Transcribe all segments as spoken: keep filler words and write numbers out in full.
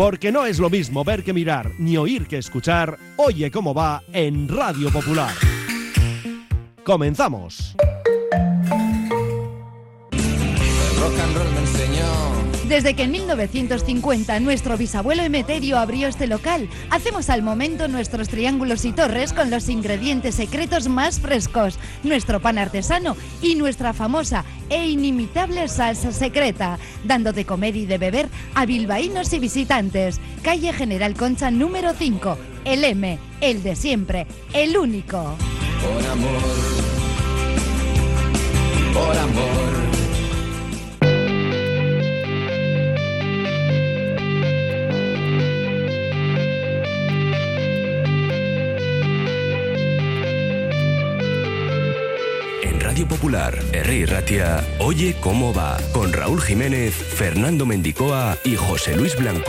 Porque no es lo mismo ver que mirar, ni oír que escuchar. Oye cómo va en Radio Popular. Comenzamos. El rock and roll me enseñó. Desde que en mil novecientos cincuenta nuestro bisabuelo Emeterio abrió este local, hacemos al momento nuestros triángulos y torres con los ingredientes secretos más frescos, nuestro pan artesano y nuestra famosa e inimitable salsa secreta, dando de comer y de beber a bilbaínos y visitantes. Calle General Concha número cinco, el M, el de siempre, el único. Por amor, por amor. Radio Popular, Herri Ratia, Oye cómo va, con Raúl Jiménez, Fernando Mendicoa y José Luis Blanco.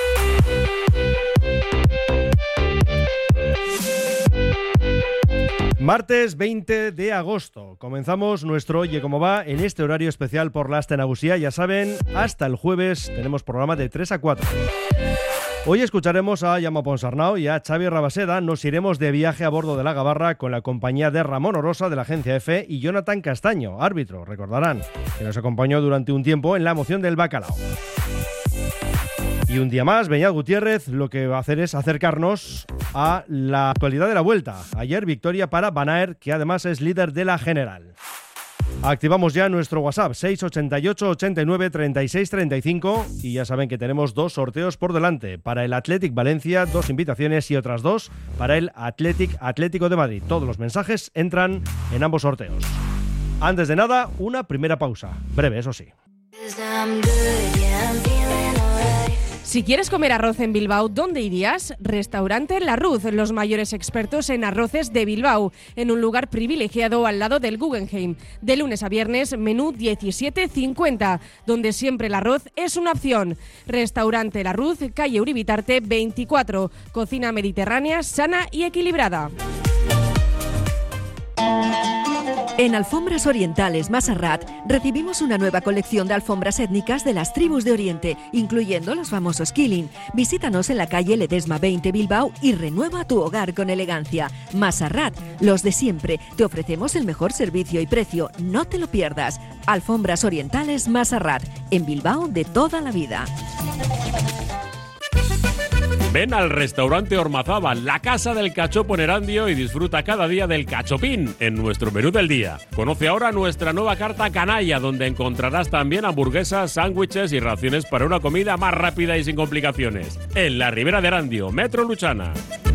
Martes veinte de agosto. Comenzamos nuestro Oye cómo va en este horario especial por la Aste Nagusía. Ya saben, hasta el jueves tenemos programa de tres a cuatro. Hoy escucharemos a Jaume Ponsarnau y a Xavi Rabaseda. Nos iremos de viaje a bordo de la Gabarra con la compañía de Ramón Orosa de la Agencia Efe y Jonathan Castaño, árbitro, recordarán, que nos acompañó durante un tiempo en la moción del bacalao. Y un día más, Beñat Gutiérrez lo que va a hacer es acercarnos a la actualidad de la Vuelta. Ayer victoria para Van Aert, que además es líder de la general. Activamos ya nuestro WhatsApp seis ochenta y ocho, ochenta y nueve, treinta y seis, treinta y cinco y ya saben que tenemos dos sorteos por delante. Para el Athletic Valencia, dos invitaciones y otras dos para el Athletic Atlético de Madrid. Todos los mensajes entran en ambos sorteos. Antes de nada, una primera pausa. Breve, eso sí. Si quieres comer arroz en Bilbao, ¿dónde irías? Restaurante La Ruz, los mayores expertos en arroces de Bilbao, en un lugar privilegiado al lado del Guggenheim. De lunes a viernes, menú diecisiete cincuenta, donde siempre el arroz es una opción. Restaurante La Ruz, calle Uribitarte veinticuatro, cocina mediterránea, sana y equilibrada. En Alfombras Orientales Masarrat recibimos una nueva colección de alfombras étnicas de las tribus de Oriente, incluyendo los famosos Killing. Visítanos en la calle Ledesma veinte Bilbao y renueva tu hogar con elegancia. Masarrat, los de siempre. Te ofrecemos el mejor servicio y precio. No te lo pierdas. Alfombras Orientales Masarrat, en Bilbao de toda la vida. Ven al restaurante Ormazábal, la casa del cachopo en Erandio, y disfruta cada día del cachopín en nuestro menú del día. Conoce ahora nuestra nueva carta canalla, donde encontrarás también hamburguesas, sándwiches y raciones para una comida más rápida y sin complicaciones. En la Ribera de Erandio, Metro Luchana.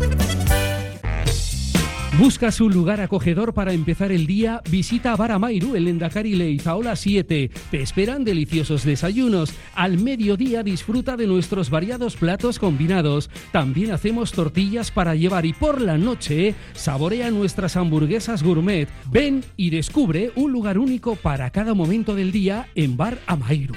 ¿Buscas un lugar acogedor para empezar el día? Visita Bar Amairu en Lendakari Leizaola siete. Te esperan deliciosos desayunos. Al mediodía disfruta de nuestros variados platos combinados. También hacemos tortillas para llevar y por la noche saborea nuestras hamburguesas gourmet. Ven y descubre un lugar único para cada momento del día en Bar Amairu.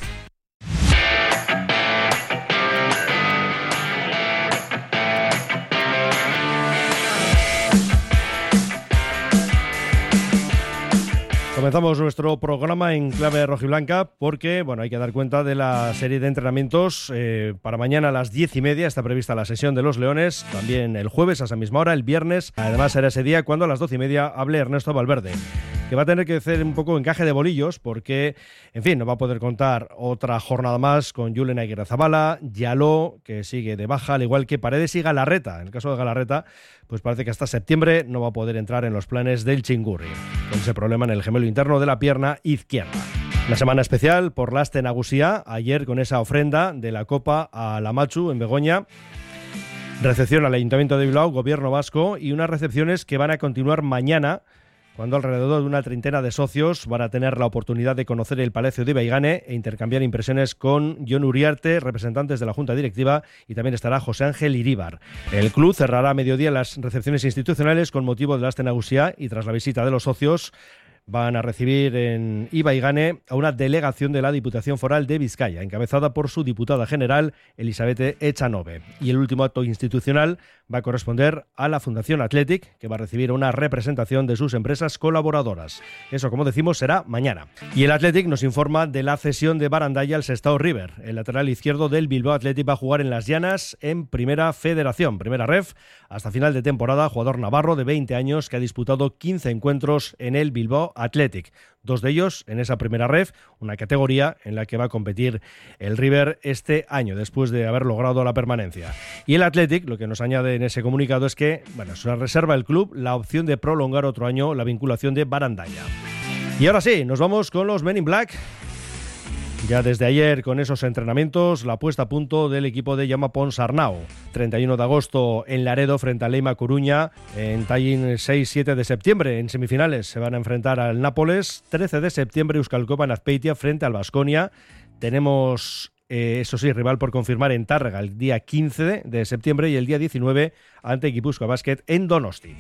Comenzamos nuestro programa en clave rojiblanca porque, bueno, hay que dar cuenta de la serie de entrenamientos. Eh, para mañana a las diez y media está prevista la sesión de los Leones, también el jueves a esa misma hora, el viernes. Además será ese día cuando a las doce y media hable Ernesto Valverde, que va a tener que hacer un poco encaje de bolillos porque, en fin, no va a poder contar otra jornada más con Julen Aguirrezabala, Yaló, que sigue de baja, al igual que Paredes y Galarreta. En el caso de Galarreta, pues parece que hasta septiembre no va a poder entrar en los planes del Chingurri, con ese problema en el gemelo interno de la pierna izquierda. Una semana especial por la Aste Nagusía, ayer con esa ofrenda de la Copa a la Machu en Begoña, recepción al Ayuntamiento de Bilbao, Gobierno vasco, y unas recepciones que van a continuar mañana, cuando alrededor de una treintena de socios van a tener la oportunidad de conocer el Palacio de Ibaigane e intercambiar impresiones con Jon Uriarte, representantes de la Junta Directiva, y también estará José Ángel Iríbar. El club cerrará a mediodía las recepciones institucionales con motivo de la Aste Nagusía, y tras la visita de los socios van a recibir en Ibaigane a una delegación de la Diputación Foral de Vizcaya, encabezada por su diputada general, Elizabeth Echanove. Y el último acto institucional va a corresponder a la Fundación Athletic, que va a recibir una representación de sus empresas colaboradoras. Eso, como decimos, será mañana. Y el Athletic nos informa de la cesión de Barandalla al Sestao River. El lateral izquierdo del Bilbao Athletic va a jugar en Las Llanas en Primera Federación, Primera Ref, hasta final de temporada. Jugador navarro de veinte años que ha disputado quince encuentros en el Bilbao Athletic. Dos de ellos en esa Primera Ref, una categoría en la que va a competir el River este año, después de haber logrado la permanencia. Y el Athletic, lo que nos añade en ese comunicado es que, bueno, se reserva el club la opción de prolongar otro año la vinculación de Barandalla. Y ahora sí, nos vamos con los Men in Black. Ya desde ayer con esos entrenamientos, la puesta a punto del equipo de Jaume Ponsarnau. treinta y uno de agosto en Laredo frente a Leima Coruña. En Tallin seis siete de septiembre en semifinales se van a enfrentar al Nápoles. trece de septiembre Euskalcopa en Azpeitia frente al Baskonia. Tenemos, eh, eso sí, rival por confirmar en Tárrega el día quince de septiembre y el día diecinueve ante Gipuzkoa Basket en Donosti.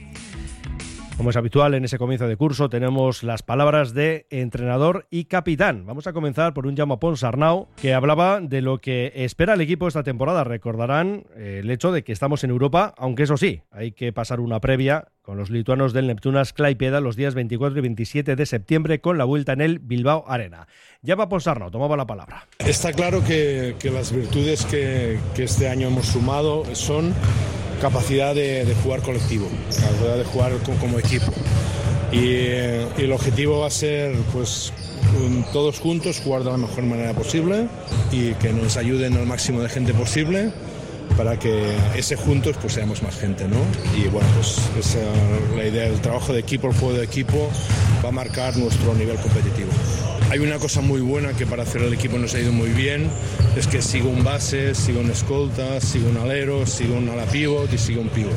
Como es habitual en ese comienzo de curso, tenemos las palabras de entrenador y capitán. Vamos a comenzar por un Jaume Ponsarnau que hablaba de lo que espera el equipo esta temporada. Recordarán eh, el hecho de que estamos en Europa, aunque eso sí, hay que pasar una previa con los lituanos del Neptunas Klaipėda los días veinticuatro y veintisiete de septiembre con la vuelta en el Bilbao Arena. Jaume Ponsarnau tomaba la palabra. Está claro que, que las virtudes que, que este año hemos sumado son capacidad de, de jugar colectivo, capacidad de jugar co- como equipo. Y, y el objetivo va a ser, pues, un, todos juntos jugar de la mejor manera posible y que nos ayuden al máximo de gente posible para que ese juntos pues seamos más gente, ¿no? Y bueno, pues esa, la idea del trabajo de equipo, el juego de equipo va a marcar nuestro nivel competitivo. Hay una cosa muy buena que para hacer el equipo nos ha ido muy bien, es que sigo un base, sigo un escolta, sigo un alero, sigo un ala pivot y sigo un pivot.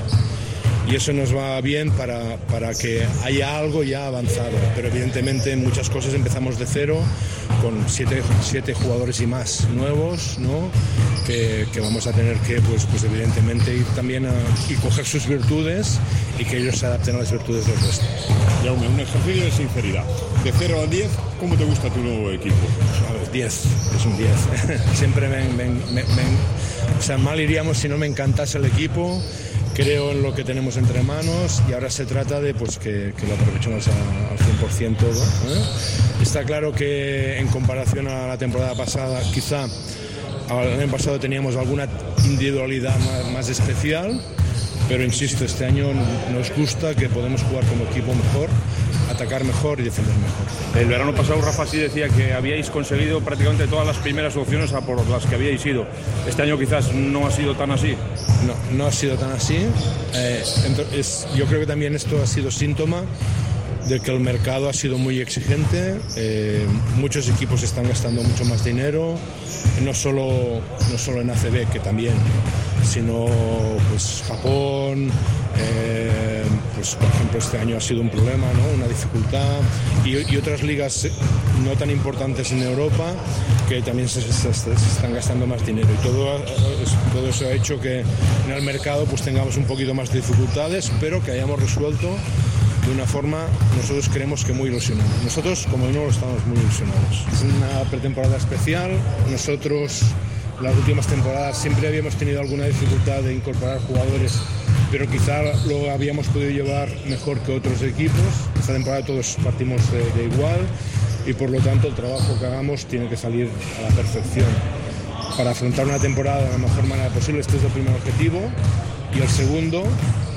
Y eso nos va bien para, para que haya algo ya avanzado, pero evidentemente en muchas cosas empezamos de cero con siete, siete jugadores y más nuevos, ¿no? que, que vamos a tener que pues, pues evidentemente ir también a, y coger sus virtudes y que ellos se adapten a las virtudes del resto. Jaume, un ejercicio de sinceridad. De cero a diez, ¿cómo te gusta tu nuevo equipo? A ver, diez, es un diez. Siempre me, me, me, me, o sea, mal iríamos si no me encantase el equipo. Creo en lo que tenemos entre manos y ahora se trata de pues, que, que lo aprovechemos a, al cien por ciento todo, ¿eh? Está claro que en comparación a la temporada pasada, quizá el año pasado teníamos alguna individualidad más, más especial, pero insisto, este año nos gusta que podemos jugar como equipo mejor, atacar mejor y defender mejor. El verano pasado Rafa sí decía que habíais conseguido prácticamente todas las primeras opciones a por las que habíais ido. Este año quizás no ha sido tan así. No, no ha sido tan así. Eh, entonces, yo creo que también esto ha sido síntoma de que el mercado ha sido muy exigente. Eh, muchos equipos están gastando mucho más dinero, no solo, no solo en A C B, que también, sino pues Japón, eh, pues por ejemplo este año ha sido un problema, ¿no? Una dificultad, y, y otras ligas no tan importantes en Europa que también se, se, se están gastando más dinero, y todo, todo eso ha hecho que en el mercado pues tengamos un poquito más de dificultades, pero que hayamos resuelto de una forma, nosotros creemos que muy ilusionante. Nosotros, como no, estamos muy ilusionados. Es una pretemporada especial. Nosotros, las últimas temporadas, siempre habíamos tenido alguna dificultad de incorporar jugadores, pero quizá lo habíamos podido llevar mejor que otros equipos. Esta temporada todos partimos de, de igual y, por lo tanto, el trabajo que hagamos tiene que salir a la perfección para afrontar una temporada de la mejor manera posible. Este es el primer objetivo. Y el segundo,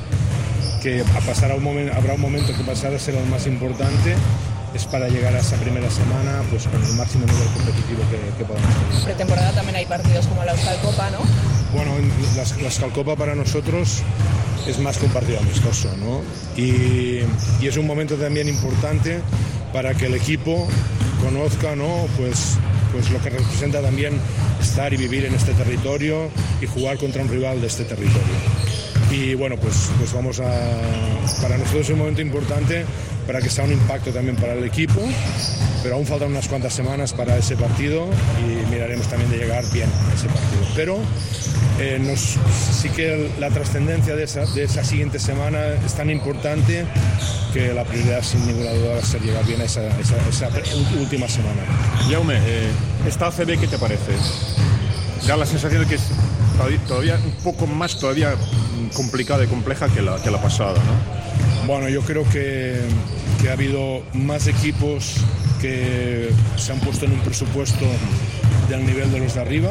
que a pasar a un momento, habrá un momento que pasará a ser el más importante, es para llegar a esa primera semana pues con el máximo nivel competitivo que, que podamos tener. Pretemporada también hay partidos como la Euskalcopa, ¿no? Bueno, la, la Euskalcopa para nosotros es más que un partido amistoso, ¿no? Y, y es un momento también importante para que el equipo conozca, ¿no? Pues, pues lo que representa también estar y vivir en este territorio y jugar contra un rival de este territorio. Y bueno, pues, pues vamos a... Para nosotros es un momento importante para que sea un impacto también para el equipo, pero aún faltan unas cuantas semanas para ese partido y miraremos también de llegar bien a ese partido. Pero eh, nos, sí que la trascendencia de esa, de esa siguiente semana es tan importante que la prioridad sin ninguna duda va a ser llegar bien a esa, esa, esa última semana. Jaume, eh, esta A C B, ¿qué te parece? Da la sensación de que es todavía un poco más todavía complicada y compleja que la, que la pasada, ¿no? Bueno, yo creo que, que ha habido más equipos que se han puesto en un presupuesto del nivel de los de arriba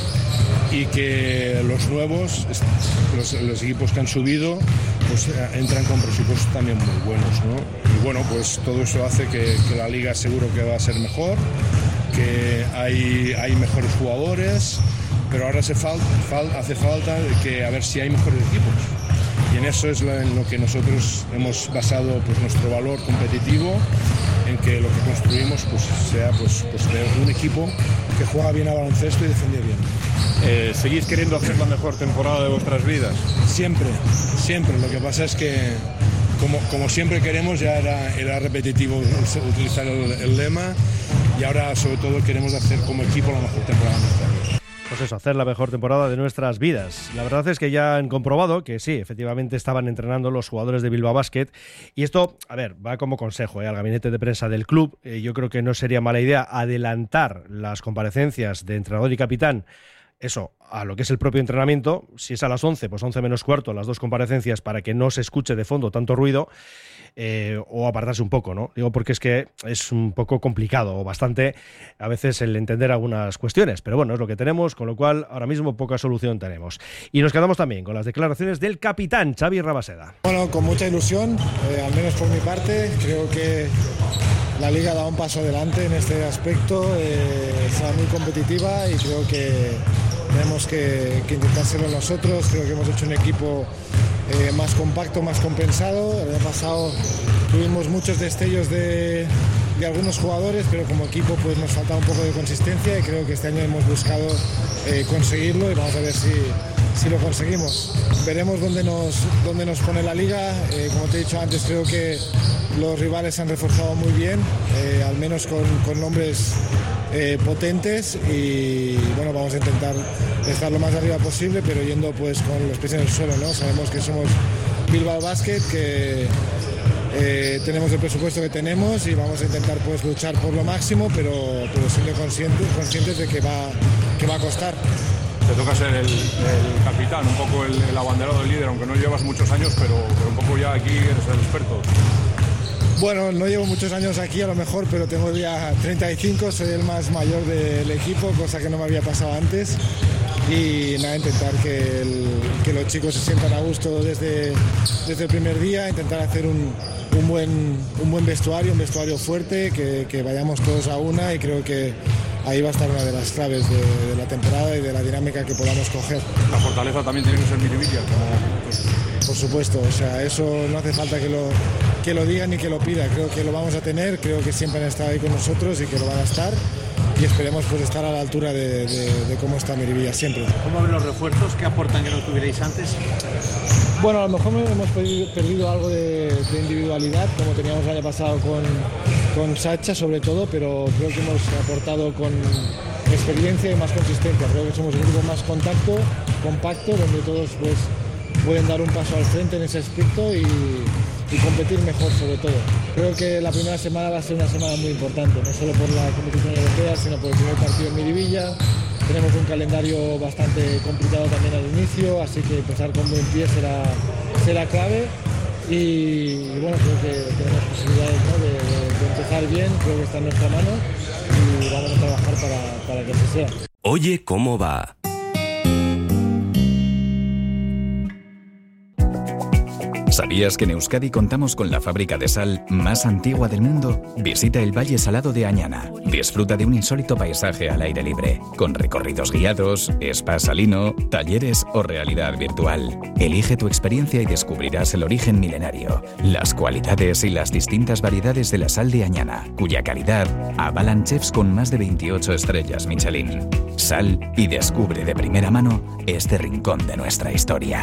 y que los nuevos, los, los equipos que han subido, pues entran con presupuestos también muy buenos, ¿no? Y bueno, pues todo eso hace que, que la liga seguro que va a ser mejor, que hay, hay mejores jugadores, pero ahora hace falta, fal, hace falta que a ver si hay mejores equipos. Y en eso es lo, en lo que nosotros hemos basado pues, nuestro valor competitivo, en que lo que construimos pues, sea pues, pues, de un equipo que juega bien a baloncesto y defiende bien. Eh, ¿Seguís queriendo hacer la mejor temporada de vuestras vidas? Siempre, siempre. Lo que pasa es que, como, como siempre queremos, ya era, era repetitivo utilizar el, el lema, y ahora sobre todo queremos hacer como equipo la mejor temporada de nuestra vida. Pues eso, hacer la mejor temporada de nuestras vidas. La verdad es que ya han comprobado que sí, efectivamente estaban entrenando los jugadores de Bilbao Basket, y esto, a ver, va como consejo ¿eh? al gabinete de prensa del club. Eh, yo creo que no sería mala idea adelantar las comparecencias de entrenador y capitán, eso, a lo que es el propio entrenamiento. Si es a las once, pues once menos cuarto, las dos comparecencias, para que no se escuche de fondo tanto ruido. Eh, o apartarse un poco, ¿no? Digo porque es que es un poco complicado o bastante a veces el entender algunas cuestiones, pero bueno, es lo que tenemos, con lo cual ahora mismo poca solución tenemos. Y nos quedamos también con las declaraciones del capitán Xavi Rabaseda. Bueno, con mucha ilusión, eh, al menos por mi parte, creo que la Liga da un paso adelante en este aspecto, eh, está muy competitiva y creo que tenemos que, que intentar serlo nosotros. Creo que hemos hecho un equipo Eh, más compacto, más compensado. El año pasado tuvimos muchos destellos de, de algunos jugadores, pero como equipo pues nos faltaba un poco de consistencia y creo que este año hemos buscado eh, conseguirlo y vamos a ver si, si lo conseguimos. Veremos dónde nos, dónde nos pone la liga. Eh, como te he dicho antes, creo que los rivales se han reforzado muy bien, eh, al menos con, con nombres eh, potentes, y bueno, vamos a intentar estar lo más arriba posible, pero yendo pues con los pies en el suelo, ¿no? Sabemos que somos Bilbao Basket, que eh, tenemos el presupuesto que tenemos y vamos a intentar pues luchar por lo máximo, pero, pero siendo conscientes, conscientes de que va, que va a costar. Te toca ser el, el capitán, un poco el, el abanderado del líder, aunque no llevas muchos años, pero, pero un poco ya aquí eres el experto. Bueno, no llevo muchos años aquí a lo mejor, pero tengo ya treinta y cinco, soy el más mayor del equipo, cosa que no me había pasado antes. Y nada, intentar que, el, que los chicos se sientan a gusto desde, desde el primer día, intentar hacer un, un, buen, un buen vestuario, un vestuario fuerte, que, que vayamos todos a una, y creo que ahí va a estar una de las claves de, de la temporada y de la dinámica que podamos coger. La fortaleza también tiene que ser Miribilla. Por supuesto, o sea, eso no hace falta que lo, que lo digan ni que lo pida, creo que lo vamos a tener, creo que siempre han estado ahí con nosotros y que lo van a estar. Y esperemos pues estar a la altura de, de, de cómo está Miribilla siempre. ¿Cómo ven los refuerzos? ¿Qué aportan que no tuvierais antes? Bueno, a lo mejor hemos perdido, perdido algo de, de individualidad, como teníamos el año pasado con, con Sacha sobre todo, pero creo que hemos aportado con experiencia y más consistencia. Creo que somos un grupo más contacto, compacto, donde todos pues pueden dar un paso al frente en ese aspecto y, y competir mejor sobre todo. Creo que la primera semana va a ser una semana muy importante, no solo por la competición europea, sino por el primer partido en Miribilla. Tenemos un calendario bastante complicado también al inicio, así que empezar con buen pie será, será clave. Y, y bueno, creo que tenemos posibilidades, ¿no? de, de, de empezar bien, creo que está en nuestra mano y vamos a trabajar para, para que así sea. Oye, ¿cómo va? ¿Sabías que en Euskadi contamos con la fábrica de sal más antigua del mundo? Visita el Valle Salado de Añana. Disfruta de un insólito paisaje al aire libre, con recorridos guiados, spa salino, talleres o realidad virtual. Elige tu experiencia y descubrirás el origen milenario, las cualidades y las distintas variedades de la sal de Añana, cuya calidad avalan chefs con más de veintiocho estrellas Michelin. Sal y descubre de primera mano este rincón de nuestra historia.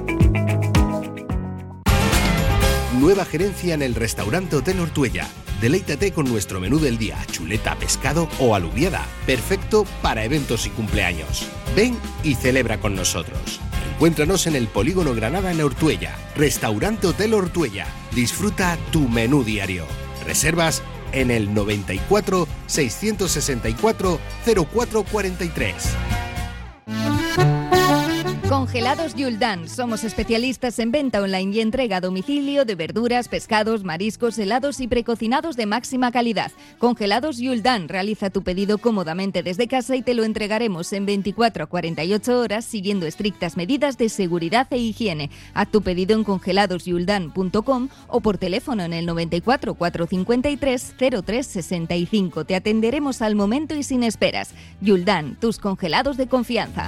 Nueva gerencia en el restaurante Hotel Ortuella. Deleítate con nuestro menú del día, chuleta, pescado o alubiada. Perfecto para eventos y cumpleaños. Ven y celebra con nosotros. Encuéntranos en el Polígono Granada en Ortuella. Restaurante Hotel Ortuella. Disfruta tu menú diario. Reservas en el noventa y cuatro, seiscientos sesenta y cuatro, cero cuatro cuarenta y tres. Congelados Yuldan. Somos especialistas en venta online y entrega a domicilio de verduras, pescados, mariscos, helados y precocinados de máxima calidad. Congelados Yuldan. Realiza tu pedido cómodamente desde casa y te lo entregaremos en veinticuatro a cuarenta y ocho horas siguiendo estrictas medidas de seguridad e higiene. Haz tu pedido en congelados yuldan punto com o por teléfono en el noventa y cuatro, cuatrocientos cincuenta y tres, cero tres sesenta y cinco. Te atenderemos al momento y sin esperas. Yuldan, tus congelados de confianza.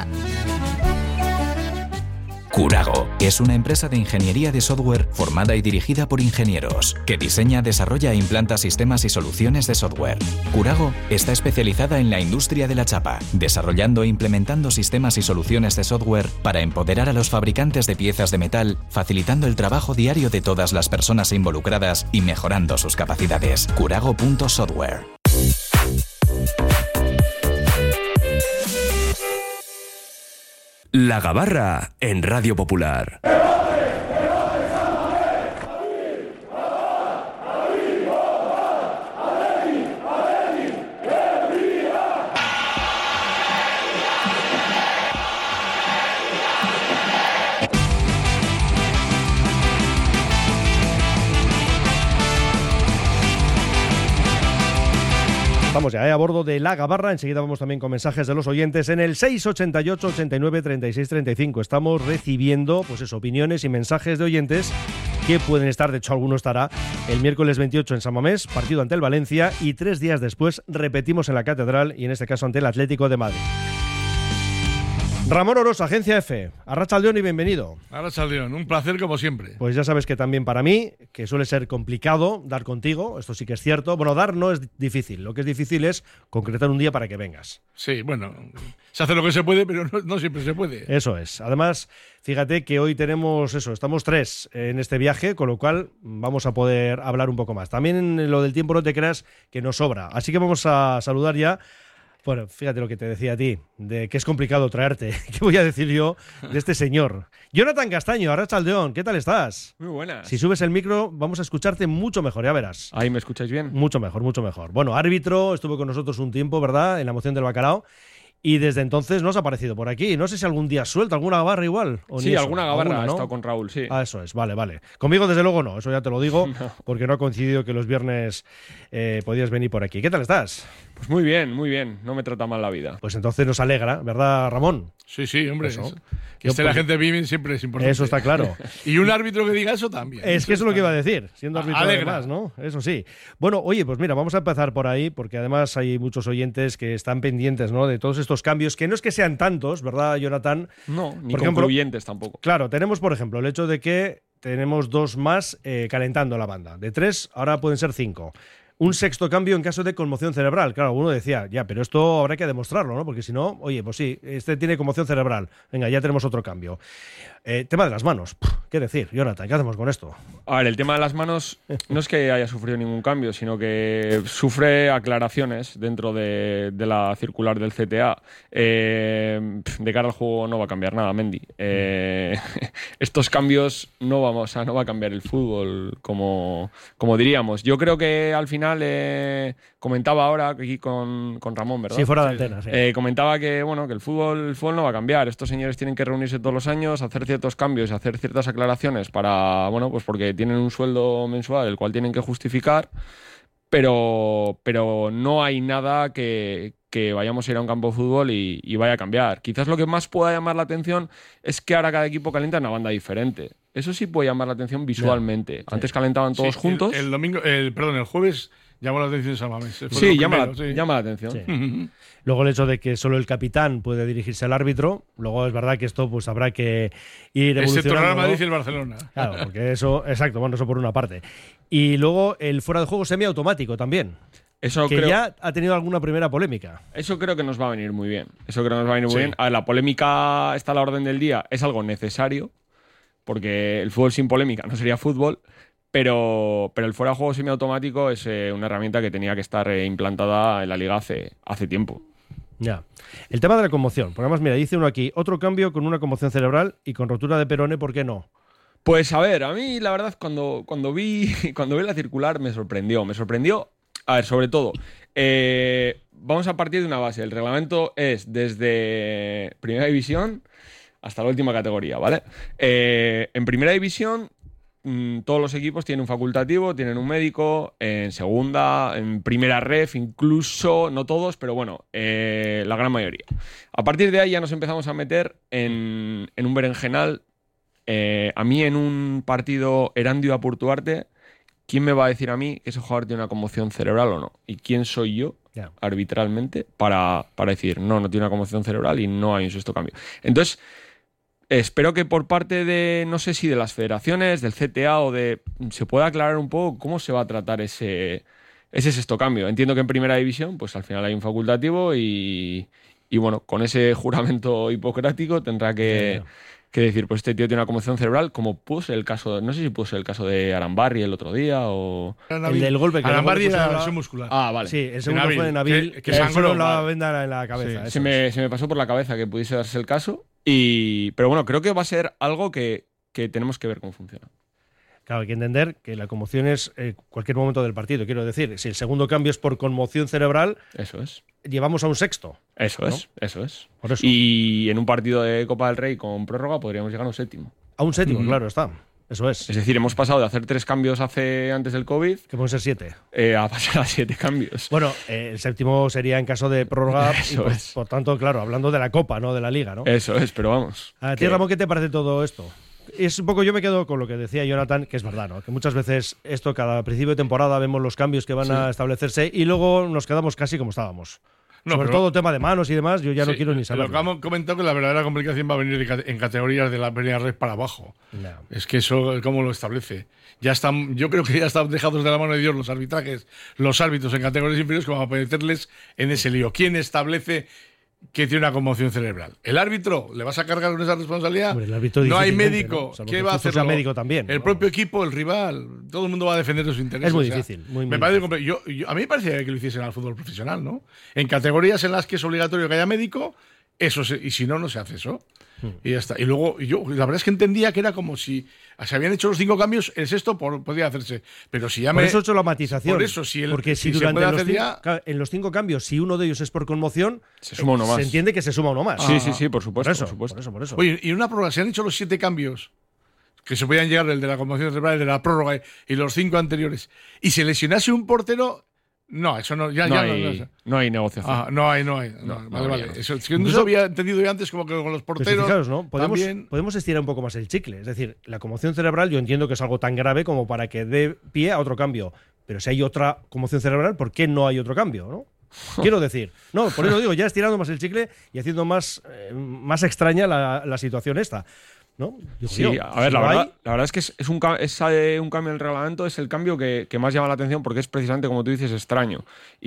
Curago es una empresa de ingeniería de software formada y dirigida por ingenieros, que diseña, desarrolla e implanta sistemas y soluciones de software. Curago está especializada en la industria de la chapa, desarrollando e implementando sistemas y soluciones de software para empoderar a los fabricantes de piezas de metal, facilitando el trabajo diario de todas las personas involucradas y mejorando sus capacidades. Curago punto software. La Gabarra en Radio Popular. Estamos ya ¿eh? a bordo de La Gabarra. Enseguida vamos también con mensajes de los oyentes en el seis ochenta y ocho, ochenta y nueve, treinta y seis, treinta y cinco. Estamos recibiendo pues eso, opiniones y mensajes de oyentes que pueden estar, de hecho alguno estará, el miércoles veintiocho en San Mamés, partido ante el Valencia, y tres días después repetimos en la Catedral y en este caso ante el Atlético de Madrid. Ramón Orosa, Agencia F. Arratsaldeón y bienvenido. Arratsaldeón, un placer como siempre. Pues ya sabes que también para mí, que suele ser complicado dar contigo, esto sí que es cierto. Bueno, dar no es difícil, lo que es difícil es concretar un día para que vengas. Sí, bueno, se hace lo que se puede, pero no, no siempre se puede. Eso es. Además, fíjate que hoy tenemos eso, estamos tres en este viaje, con lo cual vamos a poder hablar un poco más. También en lo del tiempo no te creas que nos sobra. Así que vamos a saludar ya. Bueno, fíjate lo que te decía a ti, de que es complicado traerte. ¿Qué voy a decir yo de este señor? Jonathan Castaño, Arratsaldeón, ¿qué tal estás? Muy buenas. Si subes el micro, vamos a escucharte mucho mejor, ya verás. ¿Ahí me escucháis bien? Mucho mejor, mucho mejor. Bueno, árbitro, estuvo con nosotros un tiempo, ¿verdad? En la moción del bacalao. Y desde entonces no has aparecido por aquí. No sé si algún día suelta, alguna gabarra igual. ¿O sí, ni alguna gabarra, ¿Alguna, ¿no? ¿no? He estado con Raúl, sí. Ah, eso es, vale, vale. Conmigo desde luego no, eso ya te lo digo, no. Porque no ha coincidido que los viernes eh, podías venir por aquí. ¿Qué tal estás? Pues muy bien, muy bien. No me trata mal la vida. Pues entonces nos alegra, ¿verdad, Ramón? Sí, sí, hombre. Eso. Eso. Que esté la gente bien siempre es importante. Eso está claro. Y un árbitro que diga eso también. Es eso que eso es lo que iba a decir, siendo árbitro alegra. además, ¿no? Eso sí. Bueno, oye, pues mira, vamos a empezar por ahí, porque además hay muchos oyentes que están pendientes, ¿no? De todos estos cambios, que no es que sean tantos, ¿verdad, Jonathan? No, ni por concluyentes ejemplo, tampoco. Claro, tenemos, por ejemplo, el hecho de que tenemos dos más eh, calentando la banda. De tres, ahora pueden ser cinco. Un sexto cambio en caso de conmoción cerebral. Claro, uno decía, ya, pero esto habrá que demostrarlo, ¿no? Porque si no, oye, pues sí, este tiene conmoción cerebral. Venga, ya tenemos otro cambio. Eh, tema de las manos. Puf, ¿qué decir, Jonathan? ¿Qué hacemos con esto? A ver, el tema de las manos no es que haya sufrido ningún cambio, sino que sufre aclaraciones dentro de, de la circular del C T A. Eh, de cara al juego no va a cambiar nada, Mendy. Eh, estos cambios no vamos, o sea, no va a cambiar el fútbol, como, como diríamos. Yo creo que al final eh, comentaba ahora aquí con, con Ramón, ¿verdad? Sí, fuera de antena, sí. Eh, comentaba que, bueno, que el fútbol, el fútbol no va a cambiar. Estos señores tienen que reunirse todos los años, hacer ciertos cambios, hacer ciertas aclaraciones para, bueno, pues porque tienen un sueldo mensual el cual tienen que justificar, pero, pero no hay nada que, que vayamos a ir a un campo de fútbol y, y vaya a cambiar. Quizás lo que más pueda llamar la atención es que ahora cada equipo calienta en una banda diferente. Eso sí puede llamar la atención visualmente. No. Antes calentaban todos sí, juntos. El, el domingo, el, perdón, el jueves llamó la atención San Mamés. Sí, llama, primero, la, sí, llama la atención. Sí. Luego el hecho de que solo el capitán puede dirigirse al árbitro. Luego es verdad que esto pues habrá que ir evolucionando. Excepto el Real Madrid y el Barcelona. Claro, porque eso, exacto, bueno, eso por una parte. Y luego el fuera de juego semiautomático también. Eso que creo, ya ha tenido alguna primera polémica. Eso creo que nos va a venir muy bien. Eso creo que nos va a venir muy sí. bien. A ver, la polémica está a la orden del día. Es algo necesario, porque el fútbol sin polémica no sería fútbol, pero, pero el fuera de juego semiautomático es eh, una herramienta que tenía que estar eh, implantada en la liga hace, hace tiempo. Ya. El tema de la conmoción. Porque además, mira, dice uno aquí, otro cambio con una conmoción cerebral y con rotura de perone, ¿por qué no? Pues a ver, a mí la verdad cuando, cuando, vi, cuando vi la circular me sorprendió. Me sorprendió, a ver, sobre todo, eh, vamos a partir de una base. El reglamento es desde Primera División hasta la última categoría, ¿vale? Eh, en primera división, mmm, todos los equipos tienen un facultativo, tienen un médico. En segunda, en primera ref, incluso, no todos, pero bueno, eh, la gran mayoría. A partir de ahí ya nos empezamos a meter en, en un berenjenal. Eh, a mí en un partido Erandio a Portuarte, ¿quién me va a decir a mí que ese jugador tiene una conmoción cerebral o no? ¿Y quién soy yo, yeah. arbitralmente, para, para decir no, no tiene una conmoción cerebral y no hay un sexto cambio? Entonces, espero que por parte de, no sé si de las federaciones, del C T A o de... se pueda aclarar un poco cómo se va a tratar ese, ese sexto cambio. Entiendo que en primera división, pues al final hay un facultativo y, y bueno, con ese juramento hipocrático tendrá que... Yeah, yeah. que decir, pues este tío tiene una conmoción cerebral, como puse el caso, no sé si puse el caso de Arambarri el otro día o... El del golpe que Arambarri era la lesión muscular. Ah, vale. Sí, el segundo fue de Nabil, que, que sangró la venda en la cabeza. Sí. Se, me, se me pasó por la cabeza que pudiese darse el caso, y pero bueno, creo que va a ser algo que, que tenemos que ver cómo funciona. Claro, hay que entender que la conmoción es eh, cualquier momento del partido. Quiero decir, si el segundo cambio es por conmoción cerebral, eso es. Llevamos a un sexto. Eso ¿no? es, eso es. Por eso. Y en un partido de Copa del Rey con prórroga podríamos llegar a un séptimo. A un séptimo, Mm-hmm. claro, está. Eso es. Es decir, hemos pasado de hacer tres cambios hace antes del COVID... Que pueden ser siete. Eh, a pasar a siete cambios. Bueno, eh, el séptimo sería en caso de prórroga. Eso y por, es. por tanto, claro, hablando de la Copa, no de la Liga, ¿no? Eso es, pero vamos. A ti, que... Ramón, ¿qué te parece todo esto? Es un poco, yo me quedo con lo que decía Jonathan, que es verdad, ¿no? Que muchas veces esto, cada principio de temporada vemos los cambios que van sí. a establecerse y luego nos quedamos casi como estábamos. No, Sobre pero, todo tema de manos y demás, yo ya sí, no quiero ni saber. Lo que hemos comentado que la verdadera complicación va a venir en categorías de la primera red para abajo. No. Es que eso, ¿cómo lo establece? Ya están, yo creo que ya están dejados de la mano de Dios los arbitrajes, los árbitros en categorías inferiores, como para meterles en ese lío. ¿Quién establece que tiene una conmoción cerebral? ¿El árbitro le vas a cargar con esa responsabilidad? Hombre, el árbitro no hay médico. ¿no? ¿Qué va a hacer? Sea médico también. El ¿no? propio equipo, el rival, todo el mundo va a defender sus intereses. Es muy o sea, difícil. Muy, muy me parece difícil. Yo, yo, a mí me parecía que lo hiciesen al fútbol profesional, ¿no? En categorías en las que es obligatorio que haya médico, eso se, y si no, no se hace eso. Hmm. Y ya está. Y luego, yo la verdad es que entendía que era como si se habían hecho los cinco cambios, el sexto por, podía hacerse. Pero si ya por me. eso he hecho la matización. Por eso, si el, porque si, si durante se los cinco, ya... en los cinco cambios, si uno de ellos es por conmoción, se suma uno más. Se entiende que se suma uno más. Sí, ah, sí, sí, por supuesto. Por eso, por supuesto. Por eso, por eso. Oye, y en una prórroga, se han hecho los siete cambios que se podían llegar, el de la conmoción cerebral, el de la prórroga y los cinco anteriores, y se lesionase un portero. No, eso no, ya, no, ya hay, no, no, no hay negociación. Ah, no hay, no hay. No, no, vale, no, vale. No. Eso, es que no se había entendido yo antes como que con los porteros. Fijaos, ¿no? Podemos, también... podemos estirar un poco más el chicle. Es decir, la conmoción cerebral yo entiendo que es algo tan grave como para que dé pie a otro cambio. Pero si hay otra conmoción cerebral, ¿por qué no hay otro cambio? ¿no? Quiero decir, no, por eso digo, ya estirando más el chicle y haciendo más, eh, más extraña la, la situación esta. ¿No? Digo, sí, yo, a ver, si la, no verdad, hay... la verdad es que es, es, un, es eh, un cambio en el reglamento, es el cambio que, que más llama la atención porque es precisamente, como tú dices, extraño.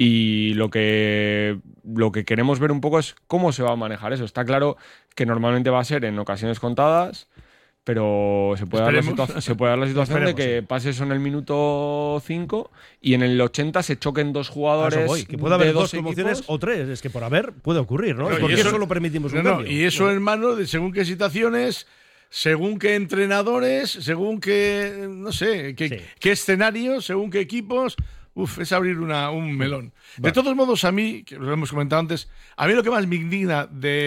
Y lo que, lo que queremos ver un poco es cómo se va a manejar eso. Está claro que normalmente va a ser en ocasiones contadas, pero se puede, dar la, situa- se puede dar la situación de que sí. pase eso en el minuto cinco y en el ochenta se choquen dos jugadores. Voy, que puede haber de dos, dos conmociones o tres, es que por haber puede ocurrir, ¿no? no ¿Por qué eso, solo permitimos un no, cambio? No, y eso, hermano, de según qué situaciones, según qué entrenadores, según qué, no sé, qué, sí. qué escenarios, según qué equipos. Uf, es abrir una, un melón. Vale. De todos modos, a mí, que lo hemos comentado antes, a mí lo que más me indigna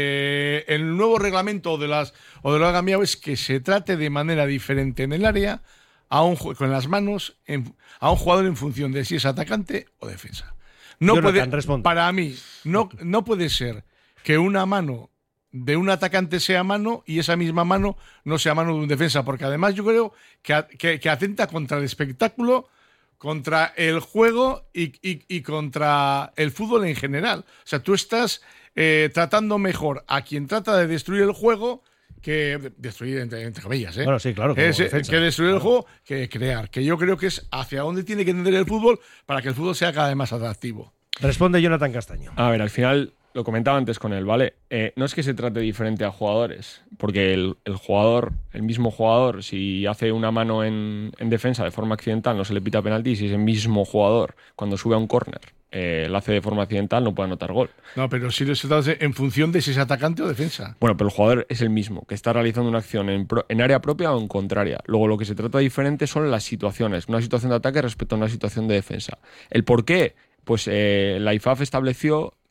de el nuevo reglamento de las, o de lo que ha cambiado es que se trate de manera diferente en el área a un, con las manos en, a un jugador en función de si es atacante o defensa. No puede, para mí, no, no puede ser que una mano de un atacante sea mano y esa misma mano no sea mano de un defensa, porque además yo creo que, que, que atenta contra el espectáculo, contra el juego y, y, y contra el fútbol en general. O sea, tú estás eh, tratando mejor a quien trata de destruir el juego que destruir, entre, entre comillas, ¿eh? Bueno, sí, claro. Es, que destruir claro. el juego que crear. Que yo creo que es hacia dónde tiene que tender el fútbol para que el fútbol sea cada vez más atractivo. Responde Jonathan Castaño. A ver, al final, lo comentaba antes con él, ¿vale? Eh, no es que se trate diferente a jugadores, porque el, el jugador, el mismo jugador, si hace una mano en, en defensa de forma accidental, no se le pita penalti, y si ese mismo jugador, cuando sube a un córner, eh, lo hace de forma accidental, no puede anotar gol. No, pero si se trata en función de si es atacante o defensa. Bueno, pero el jugador es el mismo, que está realizando una acción en, pro, en área propia o en contraria. Luego, lo que se trata diferente son las situaciones, una situación de ataque respecto a una situación de defensa. ¿El por qué? Pues eh, la I F A F estableció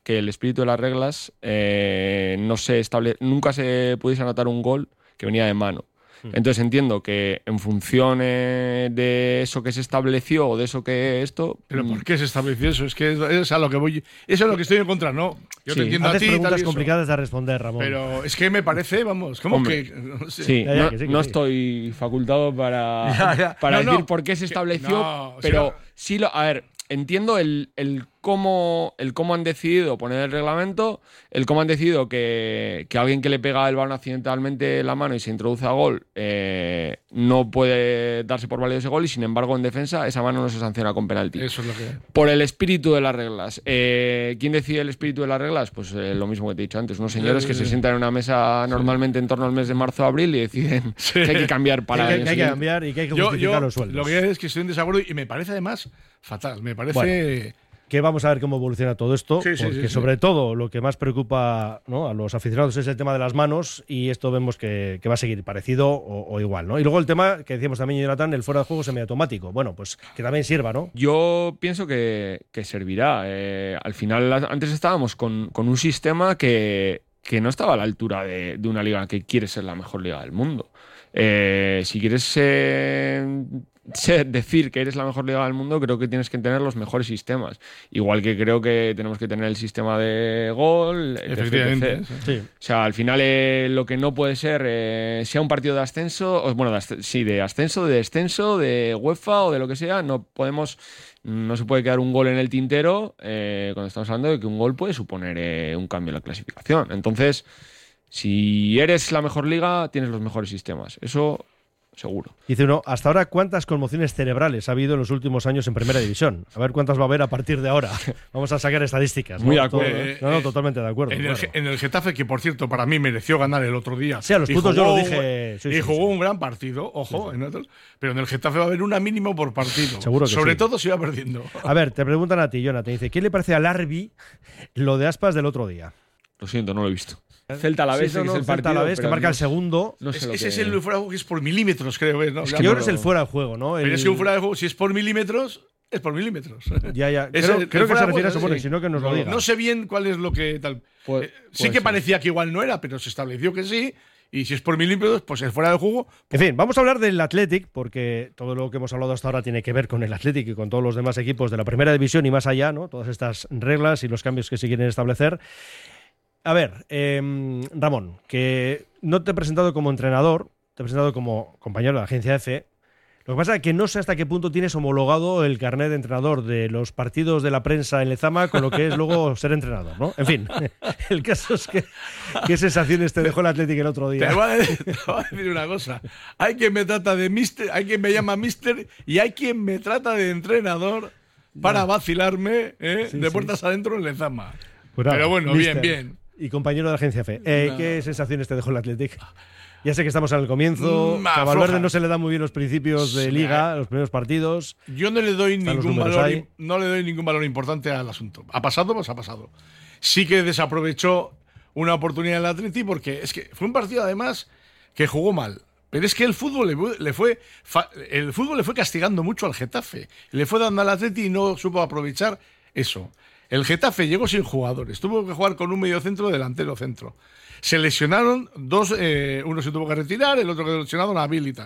que el espíritu de las reglas eh, no se estable, nunca se pudiese anotar un gol que venía de mano. Entonces entiendo que en función eh, de eso que se estableció o de eso que esto… ¿Pero por qué se estableció eso? Es que es, es a lo que voy… Eso es lo que estoy en contra, ¿no? Yo sí, te entiendo a ti. preguntas tal y complicadas de responder, Ramón. Pero es que me parece, vamos, como Hombre, que… No sé. Sí, ya, ya, no, que sí, que no sí. estoy facultado para, Ya, ya. para No, decir no, por qué se que- estableció, no, pero sí, sí lo… A ver, entiendo el, el, cómo, el cómo han decidido poner el reglamento, el cómo han decidido que, que alguien que le pega el balón accidentalmente en la mano y se introduce a gol eh, no puede darse por válido ese gol y sin embargo en defensa esa mano no se sanciona con penalti. Eso es lo que… Por el espíritu de las reglas. Eh, ¿Quién decide el espíritu de las reglas? Pues eh, lo mismo que te he dicho antes. Unos señores que se sientan en una mesa normalmente en torno al mes de marzo o abril y deciden Sí. que hay que cambiar para que, el que hay que cambiar y que hay que Yo, justificar yo los sueldos. lo que es que estoy en desacuerdo y me parece además fatal. Me parece… Bueno. Que vamos a ver cómo evoluciona todo esto, Sí, sí, porque sí, sí. sobre todo lo que más preocupa, ¿no?, a los aficionados es el tema de las manos y esto vemos que, que va a seguir parecido o, o igual, ¿no? Y luego el tema que decíamos también, Jonathan, el fuera de juego semiautomático. Bueno, pues que también sirva, ¿no? Yo pienso que, que servirá. Eh, al final, antes estábamos con, con un sistema que, que no estaba a la altura de, de una liga que quiere ser la mejor liga del mundo. Eh, si quieres eh, ser, decir que eres la mejor liga del mundo, creo que tienes que tener los mejores sistemas. Igual que creo que tenemos que tener el sistema de gol, Efectivamente, etcétera. sí. O sea, al final eh, lo que no puede ser, eh, sea un partido de ascenso, o, bueno, de asc- sí, de ascenso, de descenso, de UEFA o de lo que sea, no podemos… No se puede quedar un gol en el tintero eh, cuando estamos hablando de que un gol puede suponer eh, un cambio en la clasificación. Entonces, si eres la mejor liga, tienes los mejores sistemas. Eso seguro. Dice uno, hasta ahora, ¿cuántas conmociones cerebrales ha habido en los últimos años en Primera División? A ver cuántas va a haber a partir de ahora. Vamos a sacar estadísticas. ¿no? Muy de acuerdo. Todo- Eh, no, no, eh, totalmente de acuerdo. En, claro. el, en el Getafe, que por cierto para mí mereció ganar el otro día. Sí, a los Y puntos yo jugó lo un- dije. Sí, y sí, jugó sí. un gran partido, ojo, en otros, pero en el Getafe va a haber una mínimo por partido. Seguro que Sobre sí. todo si va perdiendo. A ver, te preguntan a ti, Jonathan. Dice, ¿qué le parece al Arbi lo de Aspas del otro día? Lo siento, no lo he visto. Celta a la vez, Sí, no, que no, es el Celta partido. a la vez, que pero marca no- el segundo. no sé Es- lo ese que- es el fuera de juego que es por milímetros, creo. ¿eh? ¿no? Es Ya que yo no- creo que es el fuera de juego, ¿no? Pero El- es que un fuera de juego, si es por milímetros, es por milímetros. Ya, ya. Es Creo, el- creo el que fuera se de refiere a eso, juego, bueno, sí. y si no, que nos lo diga. No sé bien cuál es lo que tal. Puede- Eh, sí puede que ser. parecía que igual no era, pero se estableció que sí. Y si es por milímetros, pues es fuera de juego. En fin, vamos a hablar del Athletic, porque todo lo que hemos hablado hasta ahora tiene que ver con el Athletic y con todos los demás equipos de la Primera División y más allá, ¿no? Todas estas reglas y los cambios que se quieren establecer. A ver, eh, Ramón, que no te he presentado como entrenador, te he presentado como compañero de la agencia F. Lo que pasa es que no sé hasta qué punto tienes homologado el carnet de entrenador de los partidos de la prensa en Lezama con lo que es luego ser entrenador, ¿no? En fin, el caso es que qué sensaciones te dejó el Athletic el otro día. Te voy, a decir, te voy a decir una cosa. Hay quien me trata de mister, hay quien me llama mister y hay quien me trata de entrenador para vacilarme ¿eh? Sí, de sí. puertas adentro en Lezama. Pues nada, Pero bueno, mister bien, bien. Y compañero de la agencia F. Eh, No. ¿Qué sensaciones te dejó el Athletic? Ya sé que estamos al comienzo, Mm, que a Valverde flojas. no se le dan muy bien los principios de Sí, liga, los primeros partidos. Yo no le doy Están los ningún números valor, ahí. no le doy ningún valor importante al asunto. Ha pasado, pues ha pasado. Sí que desaprovechó una oportunidad en el Atleti porque es que fue un partido además que jugó mal. Pero es que el fútbol le, le fue fa- el fútbol le fue castigando mucho al Getafe. Le fue dando al Atleti y no supo aprovechar eso. El Getafe llegó sin jugadores. Tuvo que jugar con un mediocentro delantero centro. Se lesionaron dos, eh, uno se tuvo que retirar, el otro quedó lesionado, Nabil y tal.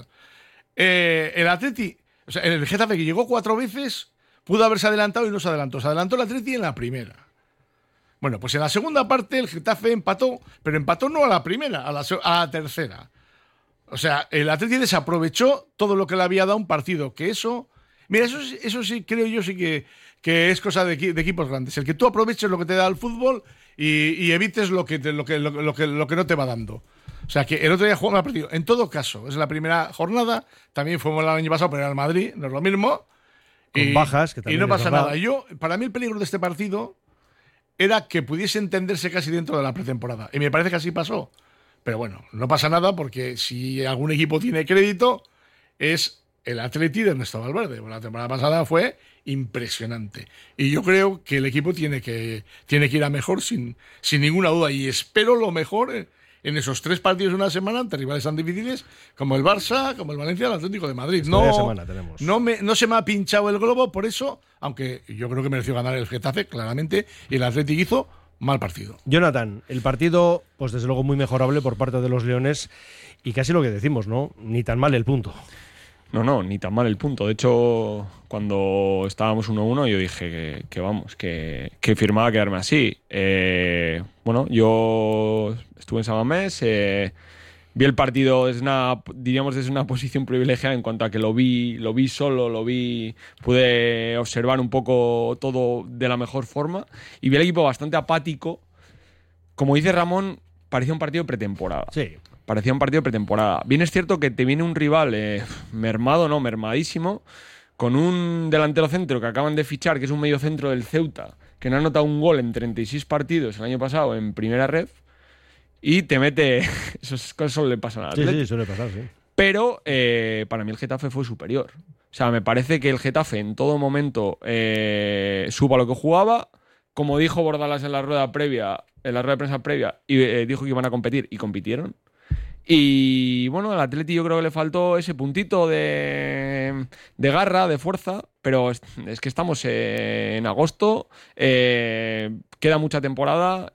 Eh, el Atleti, o sea, el Getafe que llegó cuatro veces, pudo haberse adelantado y no se adelantó. Se adelantó el Atleti en la primera. Bueno, pues en la segunda parte el Getafe empató, pero empató no a la primera, a la, se- a la tercera. O sea, el Atleti desaprovechó todo lo que le había dado un partido, que eso… Mira, eso, sí- eso sí creo yo sí que, que es cosa de, equi- de equipos grandes. El que tú aproveches lo que te da el fútbol y, y evites lo que, te- lo, que, lo, que- lo que, lo que no te va dando. O sea, que el otro día jugó mal partido. En todo caso, es la primera jornada. También fue mal el año pasado, pero era el Madrid, no es lo mismo. Con bajas, que Y también no es pasa verdad. nada. Yo, para mí el peligro de este partido era que pudiese entenderse casi dentro de la pretemporada. Y me parece que así pasó. Pero bueno, no pasa nada porque si algún equipo tiene crédito es el Atleti de Ernesto Valverde. La temporada pasada fue impresionante. Y yo creo que el equipo tiene que, tiene que ir a mejor sin, sin ninguna duda. Y espero lo mejor en, en esos tres partidos de una semana ante rivales tan difíciles como el Barça, como el Valencia, el Atlético de Madrid. Esta No, media semana tenemos. no, me, no se me ha pinchado el globo por eso, aunque yo creo que mereció ganar el Getafe, claramente, y el Atleti hizo mal partido. Jonathan, el partido, pues desde luego muy mejorable por parte de los Leones y casi lo que decimos, ¿no? Ni tan mal el punto. No, no, ni tan mal el punto. De hecho, cuando estábamos uno uno, yo dije que, que vamos, que, que firmaba quedarme así. Eh, bueno, yo estuve en San Mamés, eh, vi el partido desde una, diríamos, desde una posición privilegiada en cuanto a que lo vi, lo vi solo, lo vi, pude observar un poco todo de la mejor forma y vi el equipo bastante apático. Como dice Ramón, parecía un partido pretemporada. Sí. Parecía un partido de pretemporada. Bien es cierto que te viene un rival eh, mermado, no, mermadísimo, con un delantero centro que acaban de fichar, que es un medio centro del Ceuta, que no ha anotado un gol en treinta y seis partidos el año pasado en primera ref, y te mete... Esas cosas solo le pasan al Sí, Atleti. sí, suele pasar, sí. Pero eh, para mí el Getafe fue superior. O sea, me parece que el Getafe en todo momento eh, supo a lo que jugaba. Como dijo Bordalas en la rueda previa, en la rueda de prensa previa, y eh, dijo que iban a competir, y compitieron. Y bueno, al Atleti yo creo que le faltó ese puntito de, de garra, de fuerza, pero es, es que estamos eh, en agosto, eh, queda mucha temporada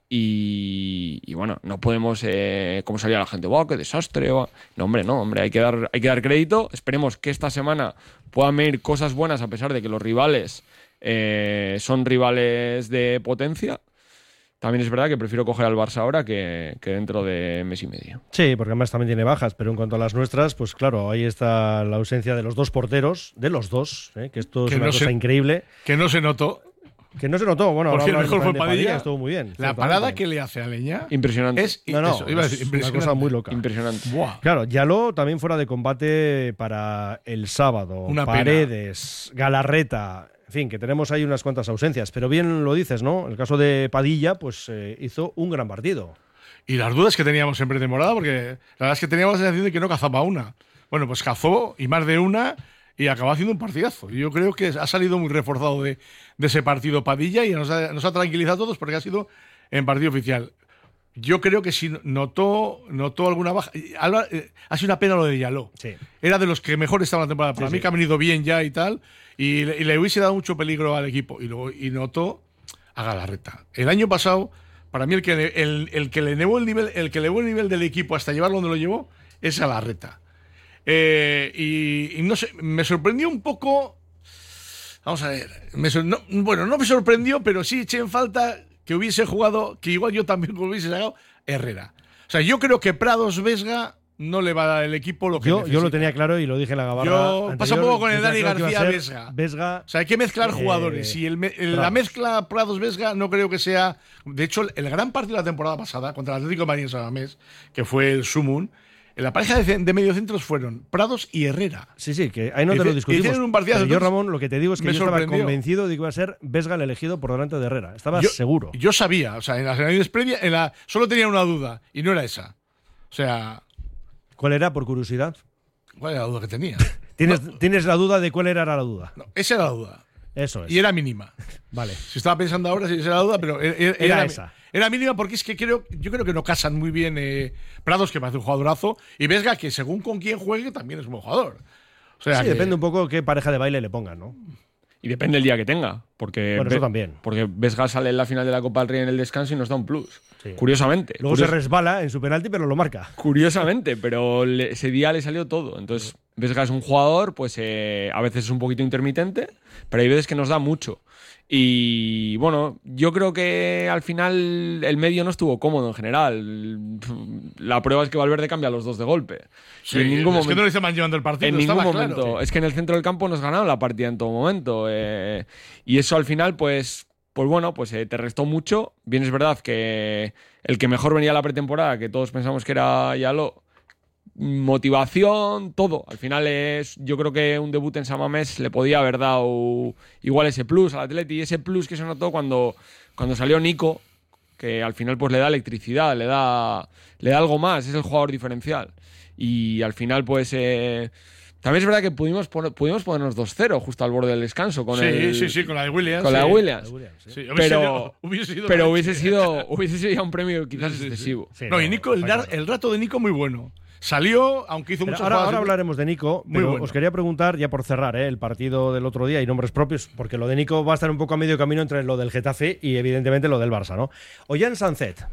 y, y bueno, no podemos, eh, como salía la gente, ¡wow, qué desastre! Wow. No, hombre, no, hombre, hay que dar, hay que dar crédito. Esperemos que esta semana puedan venir cosas buenas a pesar de que los rivales eh, son rivales de potencia. También es verdad que prefiero coger al Barça ahora que, que dentro de mes y medio. Sí, porque además también tiene bajas, pero en cuanto a las nuestras, pues claro, ahí está la ausencia de los dos porteros, de los dos, ¿eh? Que esto es Que una no cosa se- increíble. Que no se notó. Que no se notó, bueno, Porque ahora el mejor hablan fue de Padilla. estuvo muy bien. La ciertamente. parada que le hace a Leña Impresionante. es, No, no, eso, iba a decir, es una impresionante. cosa muy loca. Impresionante. Buah. Claro, Yaló también fuera de combate para el sábado. Una pena. Paredes, Galarreta, en fin, que tenemos ahí unas cuantas ausencias. Pero bien lo dices, ¿no? El caso de Padilla, pues eh, hizo un gran partido. Y las dudas que teníamos en pretemporada, porque la verdad es que teníamos la sensación de que no cazaba una. Bueno, pues cazó y más de una y acabó haciendo un partidazo. Y yo creo que ha salido muy reforzado de, de ese partido Padilla y nos ha, nos ha tranquilizado a todos porque ha sido en partido oficial. Yo creo que si notó, notó alguna baja. Alba, eh, ha sido una pena lo de Yaló. Sí. Era de los que mejor estaban en la temporada. Para Sí, mí sí. que ha venido bien ya y tal. Y, le- y le hubiese dado mucho peligro al equipo. Y, luego, y notó a Galarreta. El año pasado, para mí, el que, le- el, el que le elevó el nivel, el que elevó el nivel del equipo hasta llevarlo donde lo llevó es Galarreta. Eh, y, y no sé, me sorprendió un poco. Vamos a ver. Me sor- no- bueno, no me sorprendió, pero sí eché en falta que hubiese jugado, que igual yo también lo hubiese sacado, Herrera. O sea, yo creo que Prados Vesga no le va a dar el equipo lo que Yo, necesita. yo lo tenía claro y lo dije en la gabarra. Yo anterior, pasa un poco con el yo Dani creo que iba a García ser Vesga. Vesga. O sea, hay que mezclar eh, jugadores. Y el me- el- la Prados. mezcla Prados-Vesga no creo que sea. De hecho, el gran partido de la temporada pasada contra el Atlético de Madrid en San Mamés, que fue el Sumun, la pareja de, de mediocentros fueron Prados y Herrera. Sí, sí, que ahí no te Hice- lo discutimos. hicieron un partidazo, Pero yo, entonces, Ramón, lo que te digo es que me yo estaba sorprendió. convencido de que iba a ser Vesga el elegido por delante de Herrera. Estaba Yo- seguro. Yo sabía, o sea, en las análisis previas, en la, solo tenía una duda, y no era esa. O sea, ¿Cuál era, por curiosidad? ¿cuál era la duda que tenía? ¿Tienes, ¿Tienes la duda de cuál era la duda? No, esa era la duda. Eso es. Y era mínima. Vale. Si estaba pensando ahora si esa era la duda, pero era, era- Era era- esa. Era mínima porque es que creo, yo creo que no casan muy bien eh, Prados, que parece un jugadorazo, y Vesga, que según con quién juegue, también es un buen jugador. O sea, Sí, que- depende un poco qué pareja de baile le pongan, ¿no? Y depende del día que tenga. Porque Bueno, eso Ve- también. Porque Vesga sale en la final de la Copa del Rey en el descanso y nos da un plus. Sí. Curiosamente. Luego Curios- se resbala en su penalti, pero lo marca. Curiosamente, pero le- ese día le salió todo. Entonces, Vesga es un jugador, pues eh, a veces es un poquito intermitente, pero hay veces que nos da mucho. Y bueno, yo creo que al final el medio no estuvo cómodo en general. La prueba es que Valverde cambia a los dos de golpe. Sí, Y en ningún es momento, que no le estaban llevando el partido, en ningún estaba momento. claro. Es que en el centro del campo nos ganaron la partida en todo momento. eh, y eso al final, pues, pues bueno, pues eh, te restó mucho. Bien es verdad que el que mejor venía a la pretemporada, que todos pensamos que era Yaló, motivación, todo. Al final es, yo creo que un debut en San Mamés le podía haber dado igual ese plus al Atleti, y ese plus que se notó cuando, cuando salió Nico, que al final pues le da electricidad, le da, le da algo más, es el jugador diferencial. Y al final pues eh, también es verdad que pudimos, poner- pudimos ponernos dos cero justo al borde del descanso con Sí, el, sí, sí, con la de Williams, con la de sí. Williams. La de Williams, sí. Sí, hubiese pero sido- hubiese sido pero la hubiese leche. sido hubiese sido ya un premio quizás excesivo. no, y Nico, el, dar- el rato de Nico muy bueno. Salió, aunque hizo Pero muchas ahora, jugadas. ahora hablaremos de Nico, Muy pero bueno. os quería preguntar, ya por cerrar ¿eh? el partido del otro día y nombres propios, porque lo de Nico va a estar un poco a medio camino entre lo del Getafe y evidentemente lo del Barça, ¿no? Ollán Sancet,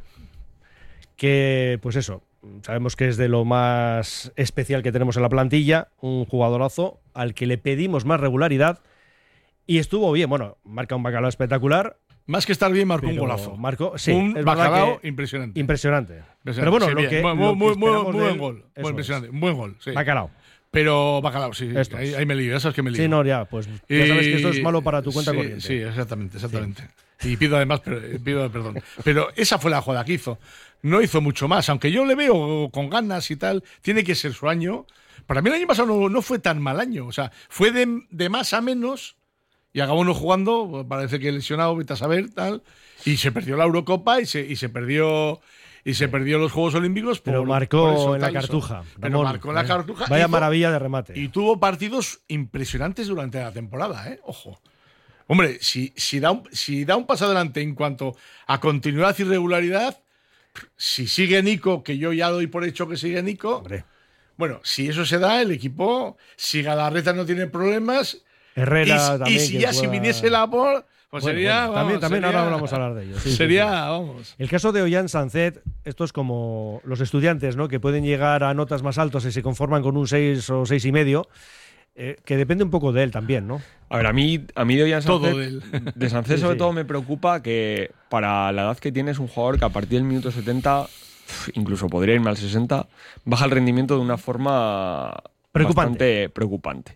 que pues eso, sabemos que es de lo más especial que tenemos en la plantilla, un jugadorazo al que le pedimos más regularidad y estuvo bien, bueno, marca un bacalao espectacular. Más que estar bien, marcó un Pero golazo. Marcó, sí, un es bacalao verdad que impresionante. Impresionante. Impresionante. Pero bueno, Sí, lo bien. que, muy, lo muy, que muy, esperamos muy de buen él, gol. eso Muy impresionante. es. Un buen gol, sí. Bacalao. Pero bacalao, sí. Esto Ahí, es. ahí me lío, ya sabes que me lío. Sí, no, ya, pues ya sabes que esto es malo para tu cuenta sí, corriente. Sí, exactamente, exactamente. Sí. Y pido además per- pido perdón. Pero esa fue la jugada que hizo. No hizo mucho más, aunque yo le veo con ganas y tal. Tiene que ser su año. Para mí el año pasado no, no fue tan mal año. O sea, fue de, de más a menos y acabó uno jugando, parece que lesionado, vete a saber, tal. Y se perdió la Eurocopa y se, y se perdió... Y se perdió los Juegos Olímpicos por, Pero marcó por eso, en la tal, eso. cartuja. Pero Ramón, marcó en la vaya- cartuja. Vaya hizo- maravilla de remate. Y tuvo partidos impresionantes durante la temporada, ¿eh? Ojo. Hombre, si, si, da un, si da un paso adelante en cuanto a continuidad y regularidad, si sigue Nico, que yo ya doy por hecho que sigue Nico, Hombre. bueno, si eso se da, el equipo, si Galarreta no tiene problemas, Herrera y, también. y si que ya si pueda- viniese la por, pues Bueno, sería. bueno, también vamos, también sería- ahora vamos a hablar de ello. sí, sí, sería, sí. vamos. El caso de Ollán Sancet, esto es como los estudiantes, ¿no? Que pueden llegar a notas más altas y se conforman con un seis o seis y medio, eh, que depende un poco de él también, ¿no? A ver, a mí, a mí de Ollán Todo Sancet, de él. de Sancet Sí, sobre sí. todo me preocupa que para la edad que tiene es un jugador que a partir del minuto setenta, pf, incluso podría irme al sesenta, baja el rendimiento de una forma Preocupante. bastante preocupante.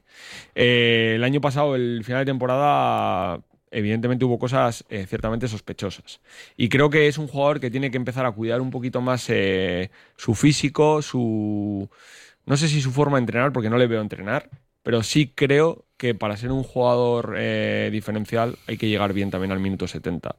Eh, el año pasado, el final de temporada, evidentemente hubo cosas eh, ciertamente sospechosas. Y creo que es un jugador que tiene que empezar a cuidar un poquito más eh, su físico, su... No sé si su forma de entrenar, porque no le veo entrenar, pero sí creo que para ser un jugador eh, diferencial hay que llegar bien también al minuto setenta.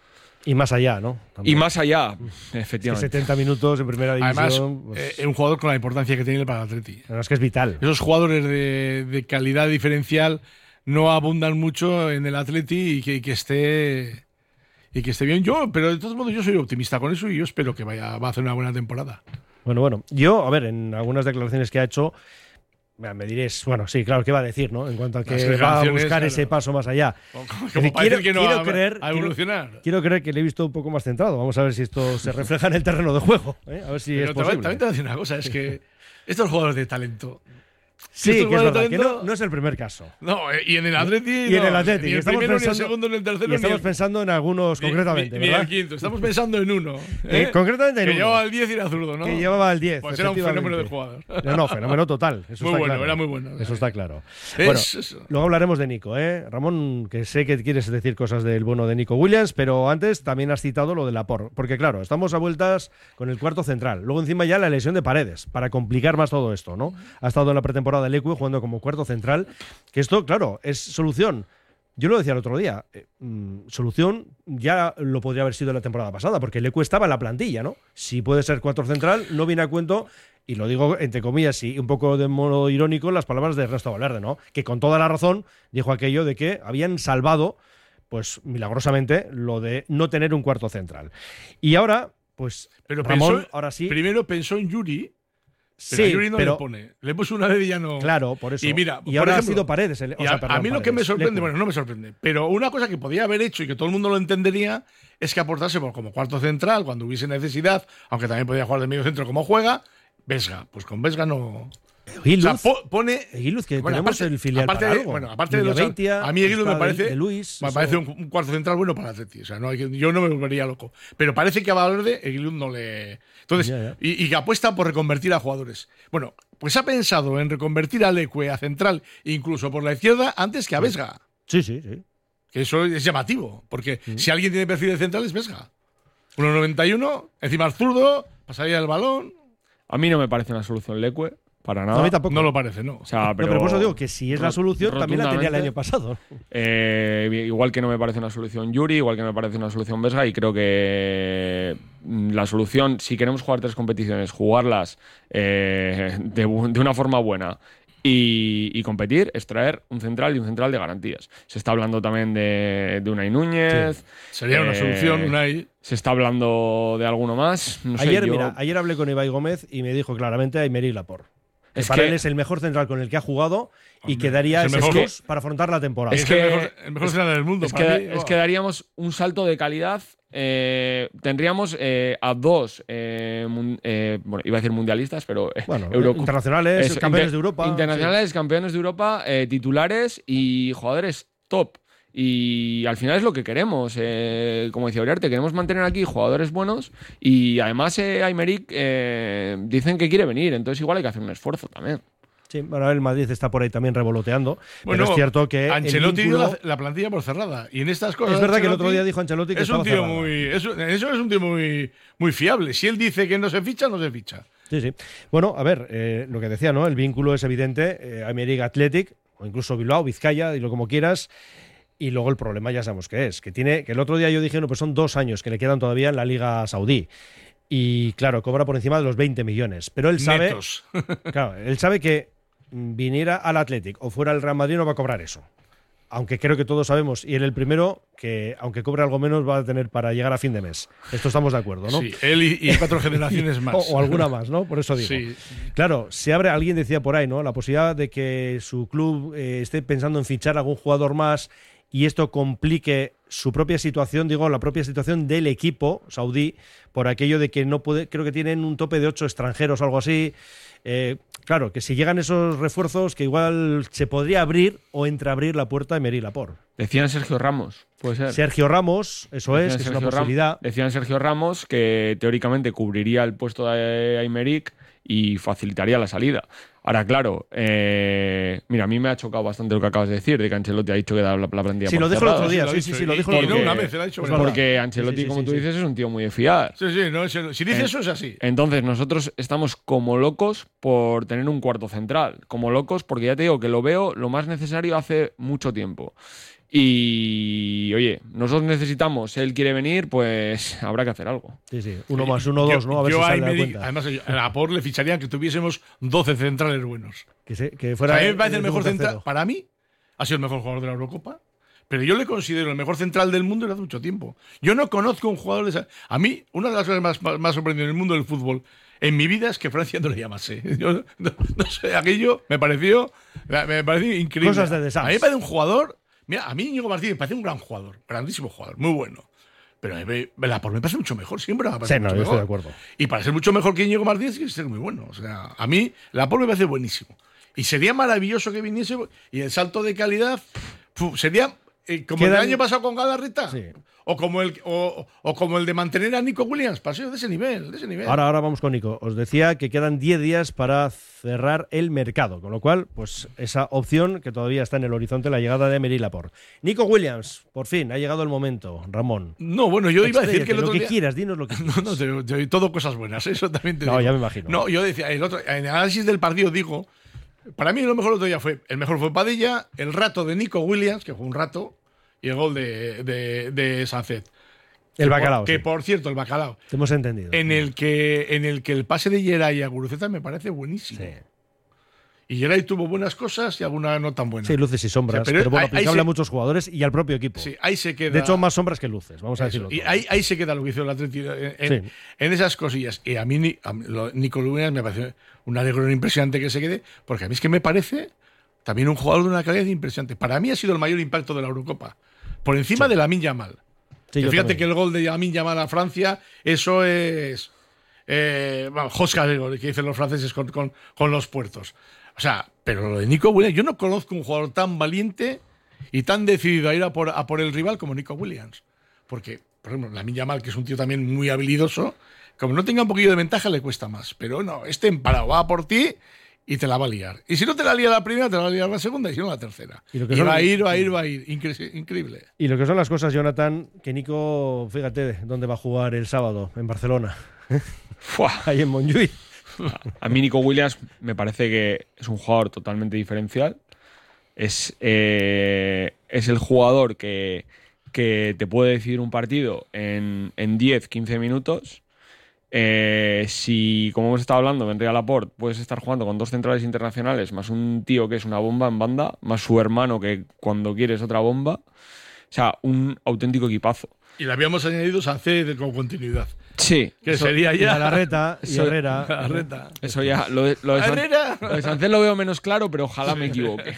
Y más allá, ¿no? Y También. más allá, Es que efectivamente. setenta minutos en primera división. Además, pues, eh, es un jugador con la importancia que tiene para el Atleti. la verdad es que es vital. Esos jugadores de, de calidad diferencial no abundan mucho en el Atleti y que, y que esté y que esté bien. Yo, pero de todos modos yo soy optimista con eso y yo espero que vaya va a hacer una buena temporada. Bueno, bueno. Yo, a ver, en algunas declaraciones que ha hecho, mira, me diréis, bueno, sí, claro, ¿qué va a decir, no? En cuanto a que Las va a declaraciones, buscar claro. ese paso más allá. Como, Es como decir, para quiero, decir que no quiero va a- creer, a quiero- evolucionar. Quiero, creer que le he visto un poco más centrado. Vamos a ver si esto se refleja en el terreno de juego. ¿eh? A ver si Pero es te voy- posible. también te voy a decir una cosa, es que estos jugadores de talento. Sí, estos que es jugadores verdad, de que talento- no, no es el primer caso. No, eh, y en el Atleti. Y en no, el Atleti. Ni y el estamos primero, ni el pensando, segundo, ni el tercero. y estamos ni el, pensando en algunos ni- concretamente, ni, ni ¿verdad? el quinto. Estamos pensando en uno. Eh, ¿eh? concretamente en que uno. llevaba el diez y era zurdo, ¿no? Que llevaba el diez. Pues era un efectivamente. fenómeno de jugador. No, no, fenómeno total. Eso Muy está bueno, claro. era muy bueno. Eso está claro. Es- Bueno, eso. luego hablaremos de Nico, ¿eh? Ramón, que sé que quieres decir cosas del bueno de Nico Williams, pero antes también has citado lo de Laporte. Porque claro, estamos a vueltas con el cuarto central. Luego encima ya la lesión de Paredes, para complicar más todo esto, ¿no? Ha estado en la pretemporada del Leque jugando como cuarto central. Que esto, claro, es solución. Yo lo decía el otro día, eh, mm, solución ya lo podría haber sido la temporada pasada, porque el Leque estaba en la plantilla, ¿no? Si puede ser cuarto central, no viene a cuento, y lo digo entre comillas y un poco de modo irónico, las palabras de Ernesto Valverde, ¿no? Que con toda la razón dijo aquello de que habían salvado, pues milagrosamente, lo de no tener un cuarto central. Y ahora, pues, Pero Ramón, pensó- ahora sí. Primero pensó en Yuri. Pero Sí, a Yuri no pero- le pone. Le puso una vez y ya no. Claro, por eso. Y mira, Y por ahora ha ejemplo, sido Paredes. el- o y sea, a, perdón, a mí lo que me Paredes, sorprende, Leque. bueno, no me sorprende, pero una cosa que podía haber hecho y que todo el mundo lo entendería es que aportase por- como cuarto central cuando hubiese necesidad, aunque también podía jugar de medio centro como juega, Vesga. Pues con Vesga no. Aguiluz, O sea, po- pone. Aguiluz, que Bueno, tenemos aparte- el filial aparte para de, algo. bueno, aparte de los, Villaveitia, a mí Aguiluz está me de- parece, de Luis, me eso- parece un, un cuarto central bueno para Atleti. O sea, no hay que- yo no me volvería loco. Pero parece que a Valverde Aguiluz no le. Entonces, Ya, ya. Y, y que apuesta por reconvertir a jugadores. Bueno, pues ha pensado en reconvertir a Leque a central, incluso por la izquierda, antes que a Vesga. Sí, sí, sí. Que eso es llamativo, porque si alguien tiene perfil de central es Vesga. uno noventa y uno, encima el zurdo, pasaría el balón. A mí no me parece una solución Leque, para nada. No, a mí tampoco. No lo parece, ¿no? O sea, No, pero, pero por eso digo que si es la ro- solución, también la tenía el rotundamente. año pasado. Eh, igual que no me parece una solución Yuri, igual que no me parece una solución Vesga, y creo que mm, la solución, si queremos jugar tres competiciones, jugarlas eh, de, bu- de una forma buena y, y competir es traer un central y un central de garantías. Se está hablando también de, de Unai Núñez. Sí. Sería una eh, solución, Unai. Se está hablando de alguno más. No sé, ayer, yo... mira, ayer hablé con Ibai Gómez y me dijo claramente Aymeric Laporte. Es para que, él es el mejor central con el que ha jugado y hombre, que daría es el ese mejor, plus para afrontar la temporada. Es Es que el mejor, el mejor es, central del mundo. Es para que, mí, es wow. que daríamos un salto de calidad. Eh, tendríamos eh, a dos, eh, mun, eh, bueno, iba a decir mundialistas, pero eh, Bueno, Euro, internacionales, es, campeones inter, de Europa. Internacionales, sí. campeones de Europa, eh, titulares y jugadores top. Y al final es lo que queremos. Eh, como decía Uriarte, queremos mantener aquí jugadores buenos y además eh, Aymeric eh, dicen que quiere venir, entonces igual hay que hacer un esfuerzo también. Sí, bueno, el Madrid está por ahí también revoloteando. Bueno, pero es cierto que Ancelotti el vínculo... dio la, la plantilla por cerrada. Y en estas cosas. Es verdad Ancelotti que el otro día dijo Ancelotti que es un estaba tío cerrada. muy. Es, eso es un tío muy, muy fiable. Si él dice que no se ficha, no se ficha. Sí, sí. Bueno, a ver, eh, lo que decía, ¿no? El vínculo es evidente. Eh, Aymeric Athletic, o incluso Bilbao, Vizcaya, y lo como quieras. Y luego el problema ya sabemos qué es. Que tiene, que el otro día yo dije, no, pues son dos años que le quedan todavía en la Liga Saudí. Y claro, cobra por encima de los veinte millones. Pero él sabe. Netos. Claro, él sabe que viniera al Athletic o fuera al Real Madrid no va a cobrar eso. Aunque creo que todos sabemos, y él el primero, que aunque cobre algo menos va a tener para llegar a fin de mes. Esto estamos de acuerdo, ¿no? Sí, él y, y cuatro generaciones más. O, o alguna más, ¿no? Por eso digo. Sí. Claro, se abre, alguien decía por ahí, ¿no? La posibilidad de que su club eh, esté pensando en fichar a algún jugador más y esto complique su propia situación, digo, la propia situación del equipo saudí, por aquello de que no puede, creo que tienen un tope de ocho extranjeros o algo así. Eh, claro, que si llegan esos refuerzos, que igual se podría abrir o entreabrir la puerta de Aymeric Laporte. Decían Sergio Ramos, puede ser. Sergio Ramos, eso Decían es, que Sergio es una posibilidad. Ram, decían Sergio Ramos que teóricamente cubriría el puesto de Aymeric y facilitaría la salida. Ahora, claro, eh, mira, a mí me ha chocado bastante lo que acabas de decir, de que Ancelotti ha dicho que da la, la plantilla Sí, por lo dijo el otro día, sí, sí, lo sí, sí, lo dijo y, el y otro no día. una vez, lo ha dicho. Pues ¿verdad? porque Ancelotti, Sí, sí, como sí, tú sí. dices, es un tío muy de fiar. Sí, sí, no, si dice En- eso es así. Entonces, nosotros estamos como locos por tener un cuarto central. Como locos porque ya te digo que lo veo lo más necesario hace mucho tiempo. Y, oye, nosotros necesitamos, él quiere venir, pues habrá que hacer algo. Sí, sí, uno más uno, dos, ¿no? A ver yo si a sale la Aymeric, cuenta. además, yo- a Laporte le ficharía que tuviésemos doce centrales buenos. Que, se, que O fuera sea, a mí me parece el el mejor tercero. central. Para mí, ha sido el mejor jugador de la Eurocopa. Pero yo le considero el mejor central del mundo desde hace mucho tiempo. Yo no conozco un jugador de esa. A mí, una de las cosas más, más, más sorprendentes en el mundo del fútbol en mi vida es que Francia no le llamase. Yo no, no sé, aquello me pareció, me pareció increíble. Cosas de desastre. A mí me parece un jugador. Mira, a mí Íñigo Martínez me parece un gran jugador, grandísimo jugador, muy bueno. Pero a mí me, Laporte me parece mucho mejor, siempre me parece Sí, no, mucho yo mejor. estoy de acuerdo. Y para ser mucho mejor que Íñigo Martínez, tiene que ser muy bueno. O sea, a mí Laporte me parece buenísimo. Y sería maravilloso que viniese. Y el salto de calidad fu, sería eh, como Quedan- el del año pasado con Galarreta. Sí. O, como el, o, o como el de mantener a Nico Williams. Paseo de ese nivel, de ese nivel. Ahora, ahora vamos con Nico. Os decía que quedan diez días para cerrar el mercado, con lo cual, pues esa opción que todavía está en el horizonte, la llegada de Aymeric Laporte. Nico Williams, por fin, ha llegado el momento, Ramón. No, bueno, yo iba a decir que el Expláyate, otro lo que día- quieras, dinos lo que No, no, te, te- todo cosas buenas, eso también te No, digo. ya me imagino. No, yo decía, el otro, en el análisis del partido digo, para mí lo mejor el otro día fue, el mejor fue Padilla, el rato de Nico Williams, que fue un rato, y el gol de, de, de Sancet. El Que bacalao, por- Que sí. por cierto, el bacalao. Te hemos entendido. En el que, en el que el pase de Geray a Guruceta me parece buenísimo. Sí. Y Geray tuvo buenas cosas y alguna no tan buenas. Sí, luces y sombras, O sea, pero, bueno, ahí- ahí aplicable se- a muchos jugadores y al propio equipo. Sí, ahí se queda. De hecho, más sombras que luces, vamos a Eso, decirlo. y todo. ahí, ahí se queda lo que hizo el Atlético en, en- Sí. en esas cosillas. Y a mí, Ni- a mí lo- Nico Williams me parece un alegrón impresionante que se quede, porque a mí es que me parece también un jugador de una calidad impresionante. Para mí ha sido el mayor impacto de la Eurocopa, por encima de Lamine Yamal. Sí, Que yo fíjate también. que el gol de Lamine Yamal a Francia, eso es eh, bueno, Josca de gol, que dicen los franceses con, con, con los puertos. O sea, pero lo de Nico Williams, yo no conozco un jugador tan valiente y tan decidido a ir a por, a por el rival como Nico Williams. Porque, por ejemplo, Lamine Yamal, que es un tío también muy habilidoso, como no tenga un poquillo de ventaja, le cuesta más. Pero no, este emparado va a por ti y te la va a liar. Y si no te la lía la primera, te la va a liar la segunda y si no la tercera. Y lo que Y son- va a ir, va a ir, va a ir. Incre- increíble. Y lo que son las cosas, Jonathan, que Nico, fíjate dónde va a jugar el sábado, en Barcelona. Fuah. Ahí en Montjuïc. A mí Nico Williams me parece que es un jugador totalmente diferencial. Es, eh, es el jugador que, que te puede decidir un partido en, en diez, quince minutos Eh, si, como hemos estado hablando, vendría Laporte, puedes estar jugando con dos centrales internacionales, más un tío que es una bomba en banda, más su hermano que cuando quieres otra bomba. O sea, un auténtico equipazo. Y le habíamos añadido Sancet con continuidad. Sí. Que eso, sería ya... Y Larreta y Herrera. Larreta. Eso ya, lo de, lo de, San, lo de Sancet lo veo menos claro, pero ojalá me equivoque.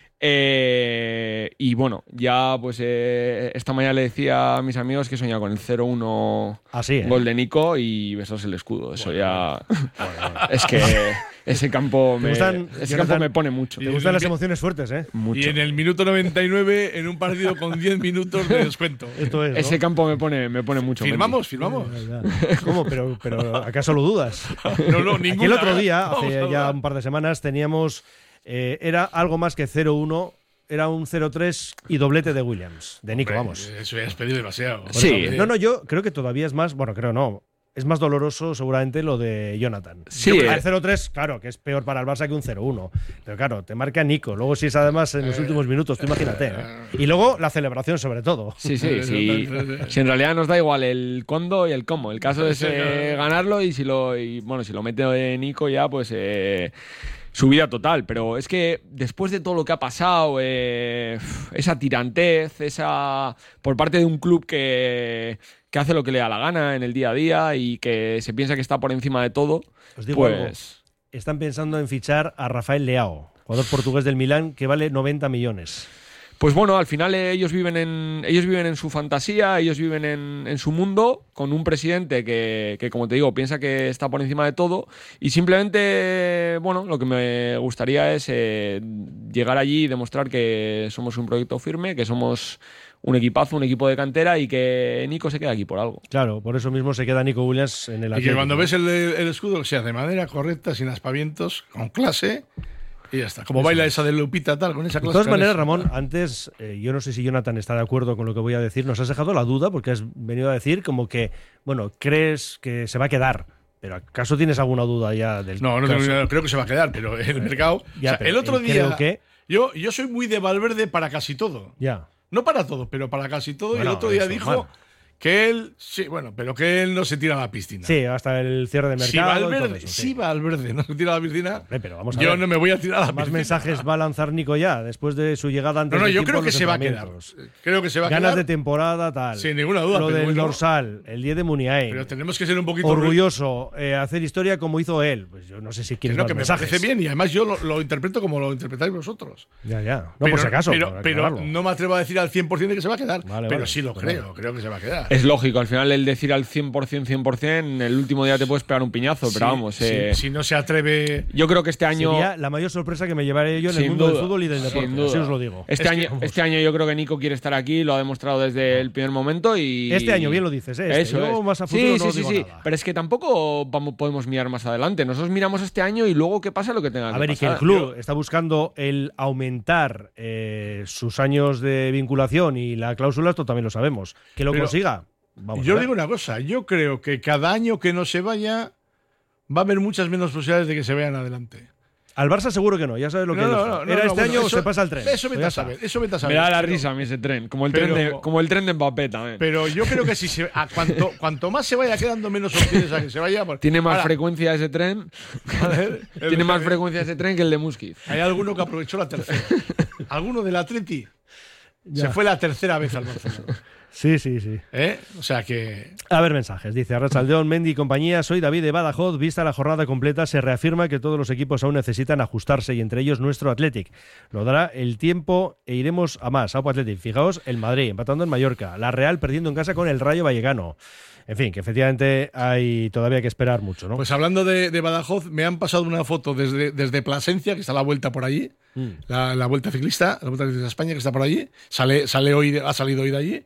Eh, y bueno, ya pues eh, esta mañana le decía a mis amigos que soñaba con el cero uno Así, ¿eh? gol de Nico y besos el escudo. Eso bueno, ya... Bueno, bueno. Es que ese campo me, gustan, ese campo me pone mucho. Te gustan las emociones fuertes, ¿eh? Mucho. Y en el minuto noventa y nueve, en un partido con diez minutos de descuento. Esto es, ¿no? Ese campo me pone, me pone mucho. Firmamos, firmamos. ¿Cómo? Pero, pero ¿acaso lo dudas? No, no, ninguna. Aquí el otro día, hace ya un par de semanas, teníamos... Eh, era algo más que cero uno, era un cero tres y doblete de Williams, de Nico, Hombre, vamos. Eso ya has pedido demasiado. Sí. No, no, yo creo que todavía es más, bueno, creo no, es más doloroso seguramente lo de Jonathan. Sí. Yo, el cero tres, claro, que es peor para el Barça que un cero uno, pero claro, te marca Nico, luego si es además en los últimos minutos, tú imagínate. ¿eh? Y luego la celebración sobre todo. Sí, sí, sí. Si en realidad nos da igual el cuándo y el cómo. El caso es eh, ganarlo y si lo, y, bueno, si lo mete Nico ya, pues... Eh, su vida total, pero es que después de todo lo que ha pasado, eh, esa tirantez, esa por parte de un club que, que hace lo que le da la gana en el día a día y que se piensa que está por encima de todo, Os digo pues... algo. Están pensando en fichar a Rafael Leao, jugador portugués del Milán, que vale noventa millones. Pues bueno, al final eh, ellos viven en ellos viven en su fantasía, ellos viven en, en su mundo, con un presidente que, que, como te digo, piensa que está por encima de todo y simplemente, bueno, lo que me gustaría es eh, llegar allí y demostrar que somos un proyecto firme, que somos un equipazo, un equipo de cantera y que Nico se queda aquí por algo. Claro, por eso mismo se queda Nico Williams en el Y Atlético. que cuando ves el, el escudo, que sea de manera correcta, sin aspavientos, con clase... Y ya está. Como Eso baila es. esa de Lupita, tal, con esa clase. De todas maneras, Ramón, antes, eh, yo no sé si Jonathan está de acuerdo con lo que voy a decir, nos has dejado la duda porque has venido a decir como que, bueno, crees que se va a quedar, pero ¿acaso tienes alguna duda ya del No, no caso? tengo, creo que se va a quedar, pero el mercado... Ya, o sea, pero el otro el día... creo que- Yo, yo soy muy de Valverde para casi todo. Ya. No para todo, pero para casi todo. Bueno, y el otro día eso, dijo bueno. que él... Sí, bueno, pero que él no se tira a la piscina. Sí, hasta el cierre de Si mercado. y Valverde, todo eso, sí. si Valverde no se tira a la piscina, Hombre, pero vamos a yo ver. no me voy a tirar a la Más piscina. mensajes va a lanzar Nico ya, después de su llegada antes No, no, del yo tiempo creo a que los se va a quedar. entrenamientos. Creo que se va a Ganas quedar. de temporada, tal. Sin ninguna duda, Lo pero del bueno. dorsal, el diez de Muniain. Pero tenemos que ser un poquito... Orgulloso, eh, hacer historia como hizo él. Pues yo no sé si Que quieres no, más que me mensajes. parece bien y además yo lo, lo interpreto como lo interpretáis vosotros. Ya, ya. No, pero, por si acaso. Pero, para pero aclararlo. no me atrevo a decir al cien por ciento de que se va a quedar. Vale, pero vale. sí lo Pero creo, bueno. creo que se va a quedar. Es lógico, al final el decir al cien por ciento, cien por ciento, el último día te puedes pegar un piñazo, pero Sí, vamos. sí, eh, si no se atreve... Yo creo que este año... Sería la mayor sorpresa que me llevaré yo en el Sin mundo duda, del fútbol y del deporte. sin duda. Así os lo digo. Este, Es que, año, vamos, este año yo creo que Nico quiere estar aquí, lo ha demostrado desde el primer momento y... Este año, bien lo dices, ¿eh? Este. Eso Yo es. más a futuro sí, no sí, os sí, digo sí. nada. Pero es que tampoco vamos, podemos mirar más adelante. Nosotros miramos este año y luego qué pasa lo que tenga A que ver, y que pasar. el club está buscando el aumentar eh, sus años de vinculación y la cláusula, esto también lo sabemos. Que lo Pero consiga. Vamos yo a ver. digo una cosa, yo creo que cada año que no se vaya va a haber muchas menos posibilidades de que se vayan adelante. Al Barça seguro que no, ya sabes lo que No, dijo. no, no, Era no, este bueno, año o eso- se pasa el tren. Eso vete Pues ya a está. saber, eso vete a Me saber. da la Pero- risa a mí ese tren, como el, pero- tren, de, como el tren de Mbappé también. Pero yo creo que si se, a cuanto, cuanto más se vaya quedando, menos opciones a que se vaya. Por- Tiene más Ahora, frecuencia ese tren. a ver, el- Tiene más frecuencia ese tren que el de Muskiz. Hay alguno que aprovechó la tercera. Alguno del Atleti Ya. se fue la tercera vez al Barcelona. Sí, sí, sí. ¿Eh? O sea que... A ver, mensajes. Dice Arrachaldeón, Mendy y compañía. Soy David de Badajoz. Vista la jornada completa, se reafirma que todos los equipos aún necesitan ajustarse y entre ellos nuestro Athletic. Lo dará el tiempo e iremos a más. Aupa Athletic. Fijaos, el Madrid empatando en Mallorca. La Real perdiendo en casa con el Rayo Vallecano. En fin, que efectivamente hay todavía que esperar mucho, ¿no? Pues hablando de, de Badajoz, me han pasado una foto desde, desde Plasencia, que está a la vuelta por allí. Mm. La, la vuelta ciclista, la vuelta ciclista de España, que está por allí. Sale, sale hoy, de- ha salido hoy de allí.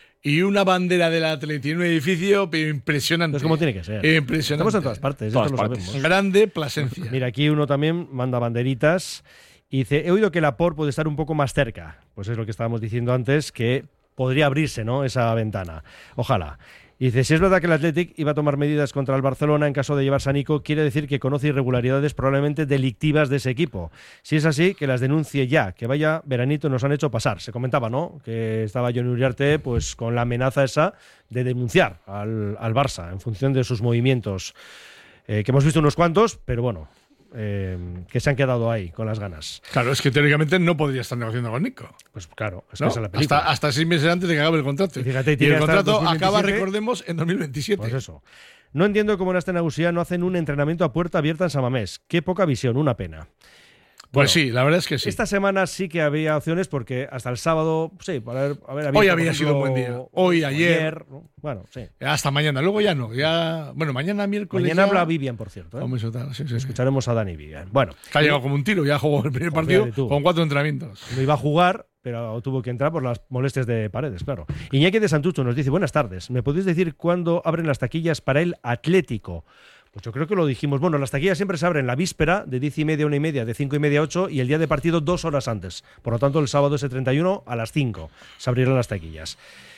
Y una bandera del Atleti en un edificio pero impresionante. Es como tiene que ser. Impresionante. Estamos en todas partes, Todas esto lo partes. sabemos. Grande Plasencia. Mira, aquí uno también manda banderitas y dice, he oído que Laporte puede estar un poco más cerca. Pues es lo que estábamos diciendo antes, que podría abrirse, ¿no?, esa ventana. Ojalá. Y dice, si es verdad que el Athletic iba a tomar medidas contra el Barcelona en caso de llevarse a Nico, quiere decir que conoce irregularidades probablemente delictivas de ese equipo. Si es así, que las denuncie ya, que vaya veranito nos han hecho pasar. Se comentaba, ¿no?, que estaba Jon Uriarte pues con la amenaza esa de denunciar al, al Barça en función de sus movimientos, eh, que hemos visto unos cuantos, pero bueno, eh, que se han quedado ahí con las ganas. Claro, es que teóricamente no podría estar negociando con Nico. Pues claro, es ¿no? que esa es la película. Hasta, hasta seis meses antes de que acabe el contrato. Y, fíjate, y el contrato el acaba, recordemos, en dos mil veintisiete. Pues eso. No entiendo cómo en esta Nausía no hacen un entrenamiento a puerta abierta en San Mamés. Qué poca visión, una pena. Pues Bueno, sí, la verdad es que sí. Esta semana sí que había opciones porque hasta el sábado, sí, para haber, haber abierto, Hoy había por ejemplo, sido un buen día. Hoy, ayer. ayer, ¿no? Bueno, sí. Hasta mañana. Luego ya no. Ya, bueno, mañana miércoles. Mañana ya... habla Vivian, por cierto. ¿eh? Vamos a tal, sí, sí, Escucharemos a Dani Vivian. Bueno. Que ha llegado como un tiro. Ya jugó el primer Pues partido con cuatro entrenamientos. No iba a jugar, pero tuvo que entrar por las molestias de Paredes, claro. Iñaki de Santucho nos dice, buenas tardes. ¿Me podéis decir cuándo abren las taquillas para el Atlético? Pues yo creo que lo dijimos. Bueno, las taquillas siempre se abren la víspera, de diez y media a una y media, de cinco y media a ocho, y el día de partido dos horas antes. Por lo tanto, el sábado ese treinta y uno a las cinco se abrirán las taquillas.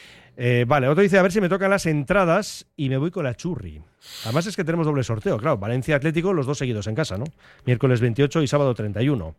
Eh, vale, otro dice, a ver si me tocan las entradas y me voy con la churri. Además es que tenemos doble sorteo, claro. Valencia Atlético, los dos seguidos en casa, ¿no? Miércoles veintiocho y sábado treinta y uno.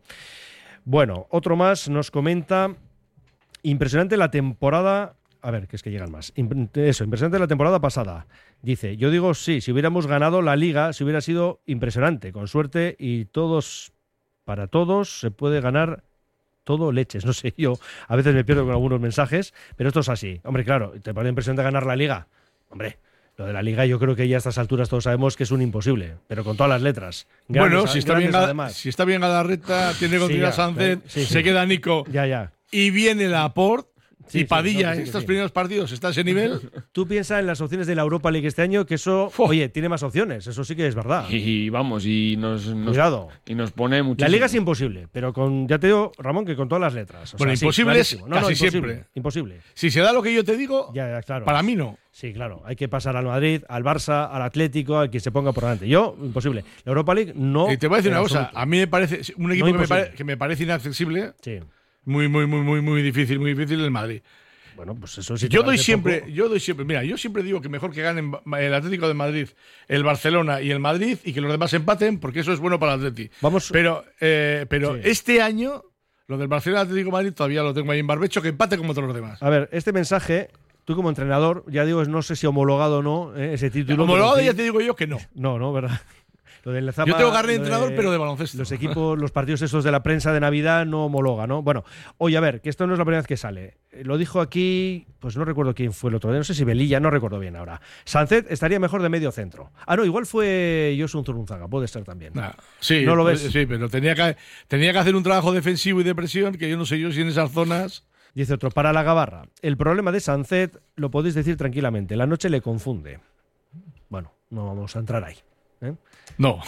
Bueno, otro más nos comenta, impresionante la temporada... A ver, que es que llegan más. Eso, impresionante la temporada pasada. Dice, yo digo sí, si hubiéramos ganado la Liga, si hubiera sido impresionante, con suerte y todos, para todos, se puede ganar todo leches. No sé, yo a veces me pierdo con algunos mensajes, pero esto es así. Hombre, claro, ¿te parece impresionante ganar la Liga? Hombre, lo de la Liga yo creo que ya a estas alturas todos sabemos que es un imposible, pero con todas las letras. Grandes, bueno, si está, bien, si está bien Galarreta, tiene continuidad sí, Sánchez, sí, sí. se queda Nico ya, ya. y viene Laporte. Sí, y Padilla, sí, no, en estos sí. primeros partidos está a ese nivel. Tú piensas en las opciones de la Europa League este año, que eso, oh. oye, tiene más opciones, eso sí que es verdad. Y, y vamos, y nos, nos, Cuidado. Y nos pone muchísimo. La Liga es imposible, pero con, ya te digo, Ramón, que con todas las letras. O bueno, sea, imposible sí, es no, casi no, imposible, siempre. Imposible. Si se da lo que yo te digo, ya, ya, claro. para mí no. Sí, claro, hay que pasar al Madrid, al Barça, al Atlético, al que se ponga por delante. Yo, imposible. La Europa League no. Y te voy a decir una absoluto. cosa, a mí me parece un equipo no que, me pare, que me parece inaccesible. Sí. Muy, muy, muy, muy, muy difícil, muy difícil el Madrid. Bueno, pues eso sí. Yo doy siempre, poco. yo doy siempre, mira, yo siempre digo que mejor que ganen el Atlético de Madrid, el Barcelona y el Madrid y que los demás empaten, porque eso es bueno para el Atleti. Vamos. Pero, eh, pero sí. este año, lo del Barcelona Atlético de Madrid todavía lo tengo ahí en barbecho, que empate como todos los demás. A ver, este mensaje, tú como entrenador, ya digo, no sé si homologado o no, eh, ese título. Homologado ya te digo yo que no. No, no, ¿verdad? Lo del Zapa, yo tengo carnet de entrenador, de, pero de baloncesto. Los equipos, los partidos esos de la prensa de Navidad no homologa, ¿no? Bueno, oye, a ver, que esto no es la primera vez que sale. Lo dijo aquí, pues no recuerdo quién fue el otro día, no sé si Velilla, no recuerdo bien ahora. Sánchez estaría mejor de medio centro. Ah, no, igual fue Josun Zurunzaga, puede ser también. Nah, sí, ¿no lo ves? Sí, pero tenía que, tenía que hacer un trabajo defensivo y de presión, que yo no sé yo si en esas zonas... Dice otro, para la Gabarra, el problema de Sánchez lo podéis decir tranquilamente, la noche le confunde. Bueno, no vamos a entrar ahí. ¿eh? No.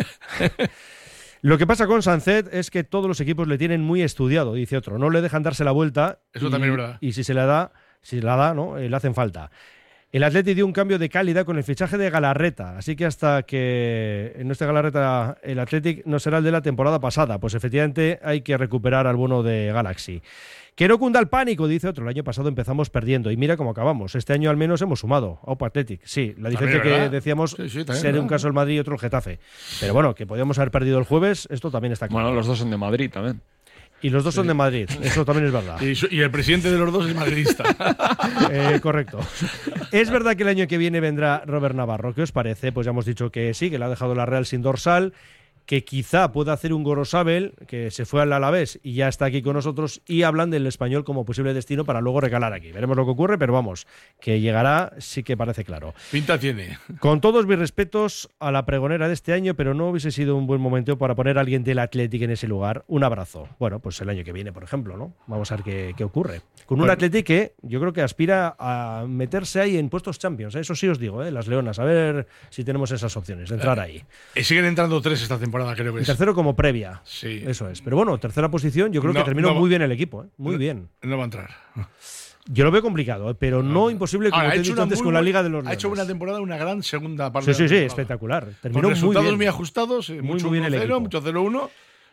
Lo que pasa con Sánchez es que todos los equipos le tienen muy estudiado, dice otro. No le dejan darse la vuelta. Eso y, también es verdad. Y si se la da, si la da, ¿no? Eh, le hacen falta. El Atleti dio un cambio de calidad con el fichaje de Galarreta, así que hasta que no esté Galarreta el Athletic no será el de la temporada pasada. Pues efectivamente hay que recuperar al bueno de Galaxy. Que no cunda el pánico, dice otro. El año pasado empezamos perdiendo y mira cómo acabamos. Este año al menos hemos sumado. Opa Athletic, sí. La diferencia que ¿verdad? decíamos sí, sí, ser un caso el Madrid y otro el Getafe. Pero bueno, que podíamos haber perdido el jueves, esto también está claro. Bueno, los dos son de Madrid también. Y los dos sí. son de Madrid, eso también es verdad. Y, y el presidente de los dos es madridista. eh, correcto. Es verdad que el año que viene vendrá Robert Navarro. ¿Qué os parece? Pues ya hemos dicho que sí, que le ha dejado la Real sin dorsal, que quizá pueda hacer un Gorosabel, que se fue al Alavés y ya está aquí con nosotros, y hablan del Español como posible destino para luego recalar aquí. Veremos lo que ocurre, pero vamos, que llegará, sí que parece claro. Pinta tiene. Con todos mis respetos a la pregonera de este año, pero no hubiese sido un buen momento para poner a alguien del Athletic en ese lugar. Un abrazo. Bueno, pues el año que viene, por ejemplo, ¿no? Vamos a ver qué, qué ocurre. Con un bueno. Athletic que yo creo que aspira a meterse ahí en puestos Champions, ¿eh? Eso sí os digo, ¿eh? Las Leonas, a ver si tenemos esas opciones de entrar ahí. Eh, siguen entrando tres esta temporada. Creo que el es. tercero como previa. Sí. Eso es. Pero bueno, tercera posición, yo creo no, que terminó no, muy bien el equipo. ¿eh? Muy no, bien. No va a entrar. Yo lo veo complicado, ¿eh? pero no, no imposible, como Ahora, te he dicho antes con la Liga de los Leones. Ha hecho una temporada, una gran segunda parte. Sí, sí, de la sí, espectacular. Terminó con resultados muy, bien. muy ajustados, muy, mucho muy bien el uno cero, equipo. mucho cero uno.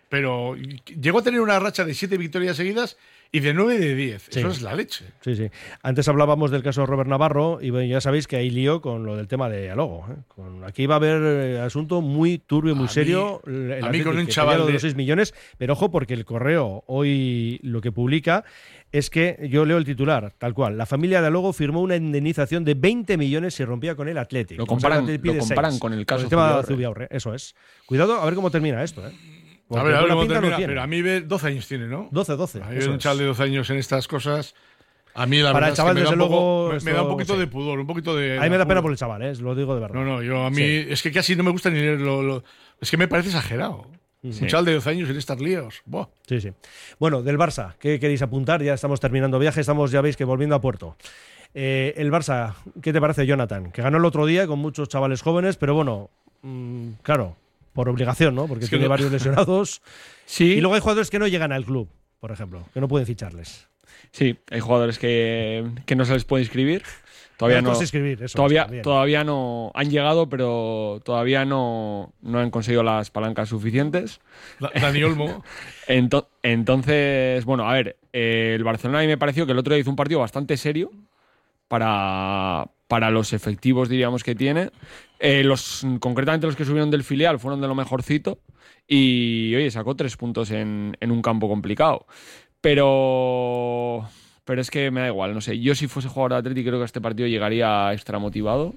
pero llegó a tener una racha de siete victorias seguidas y de nueve de diez. Sí. Eso es la leche. Sí, sí. Antes hablábamos del caso de Robert Navarro y bueno, ya sabéis que hay lío con lo del tema de Alogo. ¿eh? Con, aquí va a haber eh, asunto muy turbio, muy A serio. mí- el a mí con Athletic, un que chaval pedía lo de de- los seis millones, pero ojo porque el Correo hoy lo que publica es que, yo leo el titular, tal cual, la familia de Alogo firmó una indemnización de veinte millones si rompía con el Athletic. Lo Como sabe, comparan- el Athletic pide lo comparan seis. con el caso el tema de Zubiaurre. Zubiaurre, eso es. Cuidado, a ver cómo termina esto, ¿eh? Porque A ver, a ver buena cómo pinta no termina, tiene. pero a mí ve- doce años tiene, ¿no? doce, doce. A mí eso un es. chaval de doce años en estas cosas, a mí la Para verdad el chaval, es que me da, desde un poco- luego, me- me da esto, un poquito sí. de pudor, un poquito de... A mí me da apuro. pena por el chaval, ¿eh? Lo digo de verdad. No, no, yo a mí Sí. es que casi no me gusta ni leerlo. Lo, es que me parece exagerado. Sí. Un chaval de doce años en estas líos. Buah. Sí, sí. Bueno, del Barça, ¿qué queréis apuntar? Ya estamos terminando viaje, estamos, ya veis que volviendo a puerto. Eh, el Barça, ¿qué te parece, Jonathan? Que ganó el otro día con muchos chavales jóvenes, pero bueno, mmm, claro, por obligación, ¿no? Porque Es que tiene no- varios lesionados. Sí. Y luego hay jugadores que no llegan al club, por ejemplo, que no pueden ficharles. Sí, hay jugadores que, que no se les puede inscribir. Todavía Otros no. inscribir, eso todavía, es, también. todavía no han llegado, pero todavía no, no han conseguido las palancas suficientes. Da- Dani Olmo. Ento- entonces, bueno, a ver, eh, el Barcelona a mí me pareció que el otro día hizo un partido bastante serio para, para los efectivos, diríamos, que tiene. Eh, los, concretamente los que subieron del filial fueron de lo mejorcito y, oye, sacó tres puntos en, en un campo complicado. Pero... Pero es que me da igual, no sé. Yo si fuese jugador de Atleti creo que a este partido llegaría extra motivado.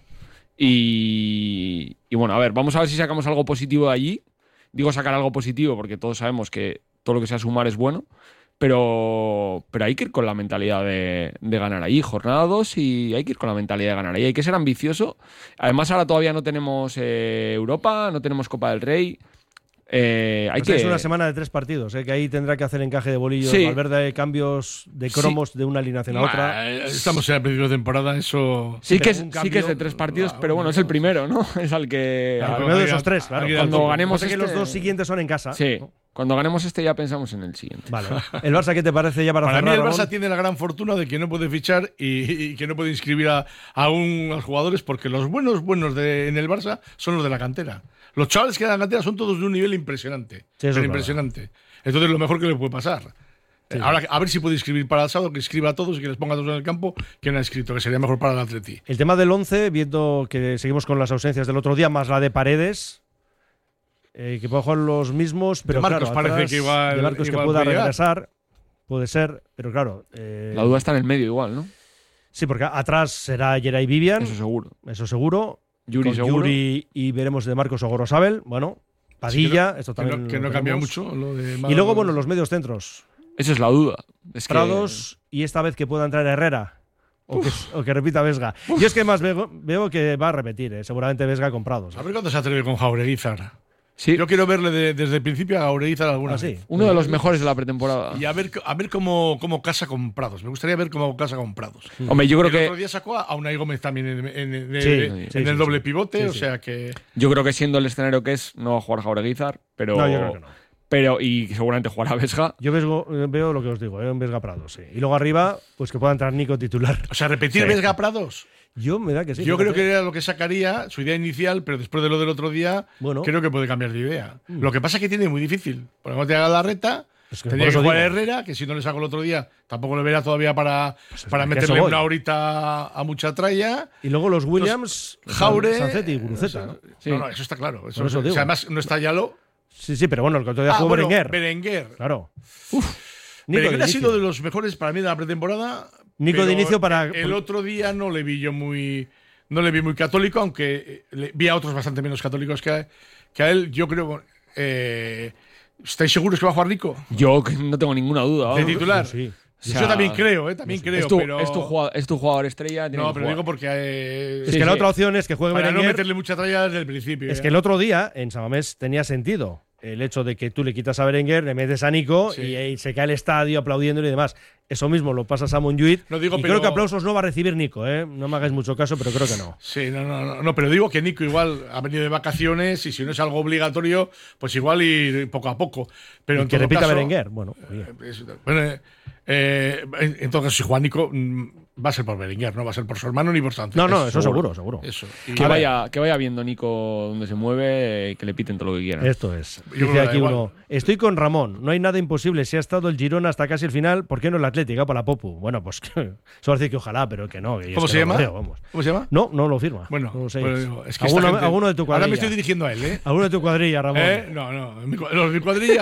Y, y bueno, a ver, vamos a ver si sacamos algo positivo de allí. Digo sacar algo positivo porque todos sabemos que todo lo que sea sumar es bueno. Pero, pero hay que ir con la mentalidad de, de ganar allí. Jornada dos y hay que ir con la mentalidad de ganar allí. Hay que ser ambicioso. Además ahora todavía no tenemos eh, Europa, no tenemos Copa del Rey. Eh, hay O sea, que... Es una semana de tres partidos, ¿eh? Que ahí tendrá que hacer encaje de bolillos, Sí. Valverde, cambios de Sí. cromos de una alineación a otra. Bah, Estamos en el principio de temporada, eso... Sí, que pero es, un sí cambio- que es de tres partidos, pero bueno, es el primero, ¿no? Es al que... El al- primero de esos tres, claro. Cuando ganemos Pasa que este- los dos siguientes son en casa. Sí, cuando ganemos este ya pensamos en el siguiente. Vale. ¿El Barça qué te parece ya para, Para mí cerrar, el Barça Ramón? tiene la gran fortuna de que no puede fichar y, y que no puede inscribir a, a, un, a los jugadores porque los buenos buenos de, en el Barça son los de la cantera. Los chavales que dan la cantera son todos de un nivel impresionante. Sí, eso pero es impresionante. Entonces lo mejor que le puede pasar. Sí. Eh, Ahora, a ver si puede inscribir para el sábado, que inscriba a todos y que les ponga a todos en el campo, que no ha inscrito, que sería mejor para el Atleti. El tema del once, viendo que seguimos con las ausencias del otro día, más la de Paredes, eh, que pueden jugar los mismos, pero Marcos claro, parece atrás, que igual- de Marcos igual que pueda puede llegar. regresar, puede ser, pero claro. eh, La duda está en el medio igual, ¿no? Sí, porque atrás será Geray Vivian. Eso seguro. Eso seguro. Yuri Con seguro. Yuri y veremos de Marcos Ogorosabel. Bueno, Padilla, Sí, que no- esto que no- también. que no lo cambia veremos. mucho lo de Y Marcos. luego, bueno, los medios centros. Esa es la duda. Es que- Prados y esta vez que pueda entrar Herrera. O que, o que repita Vesga. Yo es que más veo, veo que va a repetir, eh, seguramente Vesga con Prados. A ver cuándo se atreve con Jaureguizar. Sí. Yo quiero verle de- desde el principio a Jaureguizar alguna Ah, sí. vez. Uno de los mejores de la pretemporada. Y a ver, a ver cómo, cómo casa con Prados. Me gustaría ver cómo casa con Prados. Hombre, yo creo el que- otro día sacó a Unai Gómez también en, en- en- Sí, en sí, el sí, doble sí. pivote, Sí, o sí. sea que... Yo creo que siendo el escenario que es, no va a jugar Jaureguizar, pero. No, yo creo que no. Pero, y seguramente jugará Vesga. Yo vesgo- eh, veo lo que os digo, eh, un Vesga Prados, sí. Y luego arriba, pues que pueda entrar Nico titular. O sea, repetir Sí. Vesga Prados. Yo me da que sí. Yo creo fíjate. que era lo que sacaría, su idea inicial, pero después de lo del otro día, Bueno. creo que puede cambiar de idea. Mm. Lo que pasa es que tiene muy difícil. Porque cuando te haga la reta, Es que tendría por que eso jugar a digo. Herrera, que si no le saco el otro día, tampoco lo verá todavía para, para que a eso meterle voy. una horita a mucha tralla. Y luego los Williams, Jaure. Sanzet y Guruceta, ¿no? No, no, eso está claro. Eso, Por eso o sea, digo. además, no está Yalo. Sí, sí, pero bueno, el que otro día Ah, jugó bueno, Berenguer. Berenguer. Claro. Nico Berenguer de ha sido inicio. de los mejores para mí de la pretemporada. Nico de pero inicio para- El otro día no le vi yo muy. No le vi muy católico, aunque le- vi a otros bastante menos católicos que a, que a él. Yo creo. Eh, ¿Estáis seguros que va a jugar Nico? Yo que no tengo ninguna duda. ¿De vamos. titular? Sí. O sea, Yo también creo, ¿eh? También creo. Es tu, pero... es tu jugador, es tu jugador estrella. tiene No, que pero jugar. digo porque. eh, Es Sí, que la sí. otra opción es que juegue para no Berenguer. meterle mucha tralla desde el principio. Es ¿eh? que el otro día en Samamés tenía sentido el hecho de que tú le quitas a Berenguer, le metes a Nico Sí. y, y se cae el estadio aplaudiéndole y demás. Eso mismo lo pasas a Montjuïc. No digo, y pero- creo que aplausos no va a recibir Nico, ¿eh? No me hagáis mucho caso, pero creo que no. Sí, no, no, no, no, pero digo que Nico igual ha venido de vacaciones y si no es algo obligatorio, pues igual ir poco a poco. Pero Y en que todo repita caso, Berenguer. Bueno, oye. Es- Bueno, eh, eh, en todo caso, si juega Nico, mm, va a ser por Berenguer, no va a ser por su hermano ni por Sánchez. No, no, eso seguro, seguro. Eso. Y que, vaya, que vaya viendo Nico donde se mueve, que le piten todo lo que quieran. Esto es. Dice aquí uno, estoy con Ramón, no hay nada imposible. Si ha estado el Girona hasta casi el final, ¿por qué no el Atlético para la Popu? Bueno, pues solo decir que ojalá, pero que no. Que ¿Cómo es se que llama? No, vamos. ¿Cómo se llama? No, no lo firma. Bueno, no sé. pues, es que ¿Alguno, gente, alguno de tu cuadrilla. Ahora me estoy dirigiendo a él, ¿eh? ¿Alguno de tu cuadrilla, Ramón? ¿Eh? No, no. Los de mi cuadrilla.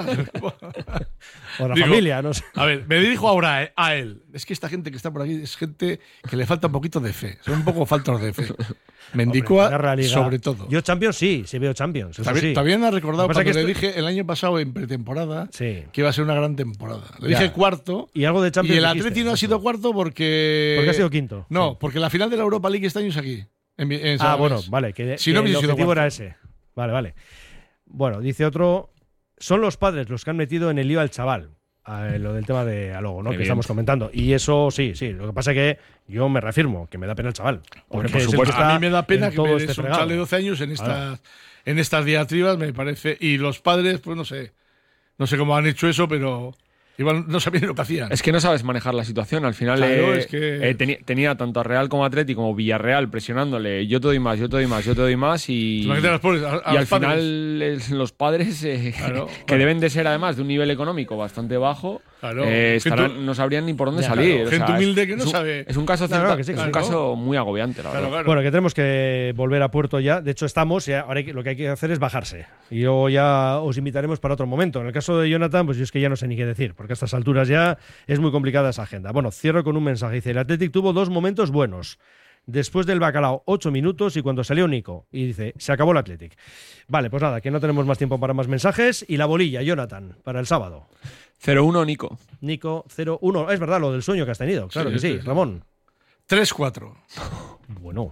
O la Digo, familia, no sé. A ver, me dirijo ahora a él. Es que esta gente que está por aquí es gente que le falta un poquito de fe. Son un poco faltos de fe. Mendicoa, sobre todo. Yo Champions sí, sí veo Champions. Eso También, sí. también me ha recordado cuando que le esto... dije el año pasado en pretemporada sí. que iba a ser una gran temporada. Le ya. dije cuarto. Y algo de Champions. Y el dijiste, Atleti no ha sido cuarto porque. Porque ha sido quinto. No, sí. porque la final de la Europa League este año es aquí. En, en ah, bueno, vale. Que, si que no el objetivo cuarto. era ese. Vale, vale. Bueno, dice otro. Son los padres los que han metido en el lío al chaval. A lo del tema de Alogo, ¿no? Que estamos comentando. Y eso sí, sí. Lo que pasa es que yo me reafirmo, que me da pena el chaval. Porque por supuesto, a mí me da pena que me des este un chaval de doce años en estas, en estas diatribas, me parece. Y los padres, pues no sé. No sé cómo han hecho eso, pero igual no sabían lo que hacían. Es que no sabes manejar la situación. Al final claro, eh, es que... eh, tenía, tenía tanto a Real como a Atleti como Villarreal presionándole. Yo te doy más, yo te doy más, yo te doy más. Y, a los pobres, a, a y los al padres. final es, los padres, eh, claro, que bueno. deben de ser además de un nivel económico bastante bajo, claro. eh, estarán, gente, no sabrían ni por dónde ya, salir. Claro. O Gente sea, humilde es, que no es un, sabe. Es un caso, claro, cierta, que sí, es claro. un caso muy agobiante, la claro, verdad. claro. Bueno, que tenemos que volver a puerto ya. De hecho, estamos. Y ahora hay que, lo que hay que hacer es bajarse. Y luego ya os invitaremos para otro momento. En el caso de Jonathan, pues yo es que ya no sé ni qué decir, porque a estas alturas ya es muy complicada esa agenda. Bueno, cierro con un mensaje. Dice, el Athletic tuvo dos momentos buenos. Después del bacalao, ocho minutos y cuando salió Nico. Y dice, se acabó el Athletic. Vale, pues nada, que no tenemos más tiempo para más mensajes. Y la bolilla, Jonathan, para el sábado. cero uno, Nico. Nico, cero uno. Es verdad, lo del sueño que has tenido. Claro sí, que sí, sí, sí. Ramón. tres cuatro. Bueno.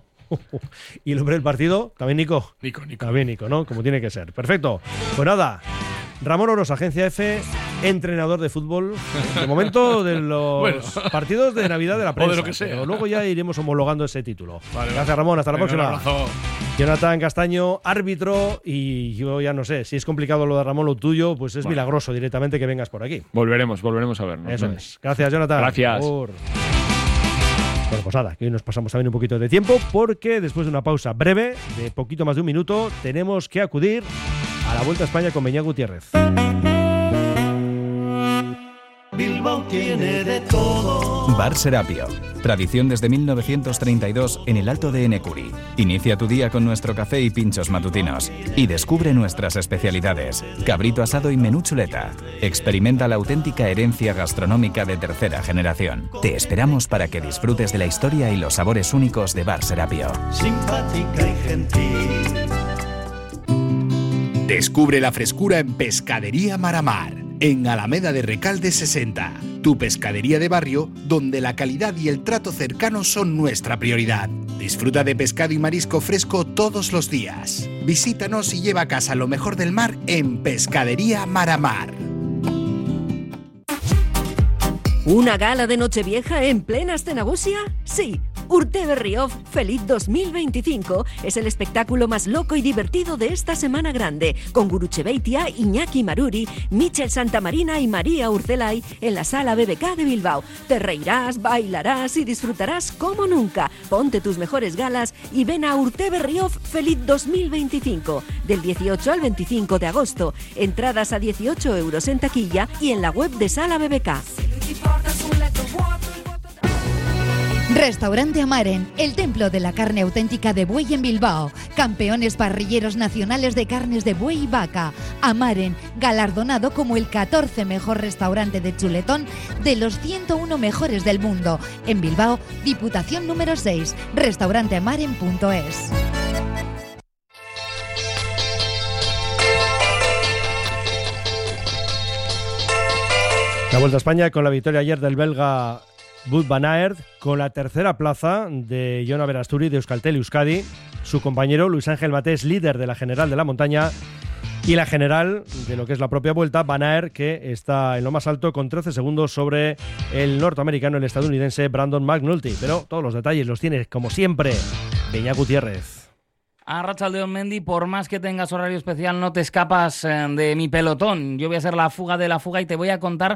Y el hombre del partido, también Nico. Nico, Nico. También Nico, ¿no? Como tiene que ser. Perfecto. Pues nada, Ramón Oros, Agencia F, entrenador de fútbol. De momento de los bueno. partidos de Navidad de la prensa. O de lo que sea. Pero luego ya iremos homologando ese título. Vale, Gracias, vale. Ramón. Hasta la Venga, próxima. Jonathan Castaño, árbitro. Y yo ya no sé, si es complicado lo de Ramón, lo tuyo, pues es bueno. milagroso directamente que vengas por aquí. Volveremos, volveremos a vernos. Eso es. Gracias, Jonathan. Gracias. Por... Bueno, pues nada, que hoy nos pasamos también un poquito de tiempo porque después de una pausa breve, de poquito más de un minuto, tenemos que acudir a la Vuelta a España con Beñat Gutiérrez. Bilbao tiene de todo. Bar Serapio. Tradición desde mil novecientos treinta y dos en el Alto de Enecuri. Inicia tu día con nuestro café y pinchos matutinos. Y descubre nuestras especialidades. Cabrito asado y menú chuleta. Experimenta la auténtica herencia gastronómica de tercera generación. Te esperamos para que disfrutes de la historia y los sabores únicos de Bar Serapio. Simpática y gentil. Descubre la frescura en Pescadería Maramar. En Alameda de Recalde sesenta, tu pescadería de barrio donde la calidad y el trato cercano son nuestra prioridad. Disfruta de pescado y marisco fresco todos los días. Visítanos y lleva a casa lo mejor del mar en Pescadería Maramar. ¿Una gala de Nochevieja en plena Astenagusia? Sí. Urte Berriozar Feliz dos mil veinticinco es el espectáculo más loco y divertido de esta semana grande, con Guruche Beitia, Iñaki Maruri, Michel Santamarina y María Urcelay en la Sala B B K de Bilbao. Te reirás, bailarás y disfrutarás como nunca. Ponte tus mejores galas y ven a Urte Berriozar Feliz dos mil veinticinco, del dieciocho al veinticinco de agosto. Entradas a dieciocho euros en taquilla y en la web de Sala B B K. Restaurante Amaren, el templo de la carne auténtica de buey en Bilbao. Campeones parrilleros nacionales de carnes de buey y vaca. Amaren, galardonado como el catorce mejor restaurante de chuletón de los ciento uno mejores del mundo. En Bilbao, Diputación número seis, restaurante amaren punto es. La Vuelta a España con la victoria ayer del belga Wout van Aert, con la tercera plaza de Jon Aberasturi de Euskaltel Euskadi, su compañero Luis Ángel Matés, líder de la general de la montaña, y la general de lo que es la propia Vuelta, Van Aert, que está en lo más alto con trece segundos sobre el norteamericano, el estadounidense Brandon McNulty. Pero todos los detalles los tiene, como siempre, Beñat Gutiérrez. Arratsaldeon, Mendy, por más que tengas horario especial, no te escapas de mi pelotón. Yo voy a ser la fuga de la fuga y te voy a contar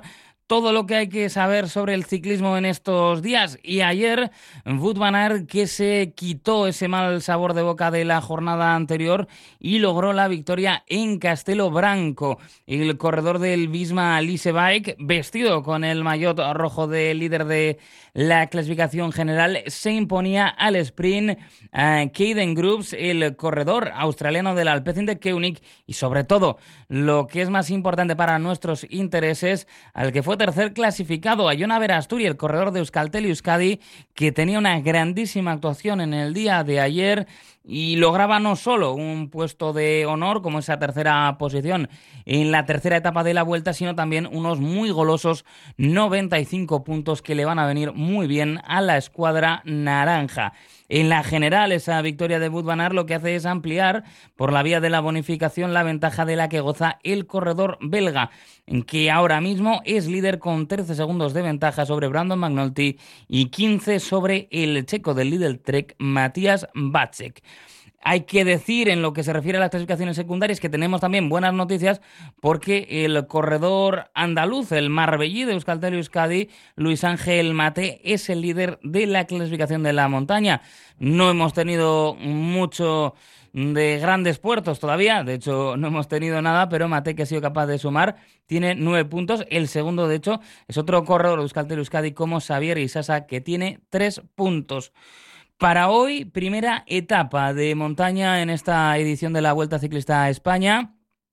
todo lo que hay que saber sobre el ciclismo en estos días. Y ayer, Wout van Aert, que se quitó ese mal sabor de boca de la jornada anterior y logró la victoria en Castelo Branco. El corredor del Visma Leasebike, vestido con el maillot rojo de líder de la clasificación general, se imponía al sprint a Caden Groves, el corredor australiano del Alpecin de König, y sobre todo, lo que es más importante para nuestros intereses, al que fue tercer clasificado, a Jon Aberasturi, el corredor de Euskaltel Euskadi, que tenía una grandísima actuación en el día de ayer y lograba no solo un puesto de honor como esa tercera posición en la tercera etapa de la Vuelta, sino también unos muy golosos noventa y cinco puntos que le van a venir muy bien a la escuadra naranja. En la general, esa victoria de Wout van Aert lo que hace es ampliar por la vía de la bonificación la ventaja de la que goza el corredor belga, que ahora mismo es líder con trece segundos de ventaja sobre Brandon McNulty y quince sobre el checo del Lidl Trek, Matías Vacek. Hay que decir, en lo que se refiere a las clasificaciones secundarias, que tenemos también buenas noticias porque el corredor andaluz, el marbellí de Euskaltel Euskadi, Luis Ángel Mate, es el líder de la clasificación de la montaña. No hemos tenido mucho de grandes puertos todavía, de hecho no hemos tenido nada, pero Mate, que ha sido capaz de sumar, tiene nueve puntos. El segundo, de hecho, es otro corredor de Euskaltel Euskadi como Xavier Isasa, que tiene tres puntos. Para hoy, primera etapa de montaña en esta edición de la Vuelta Ciclista a España,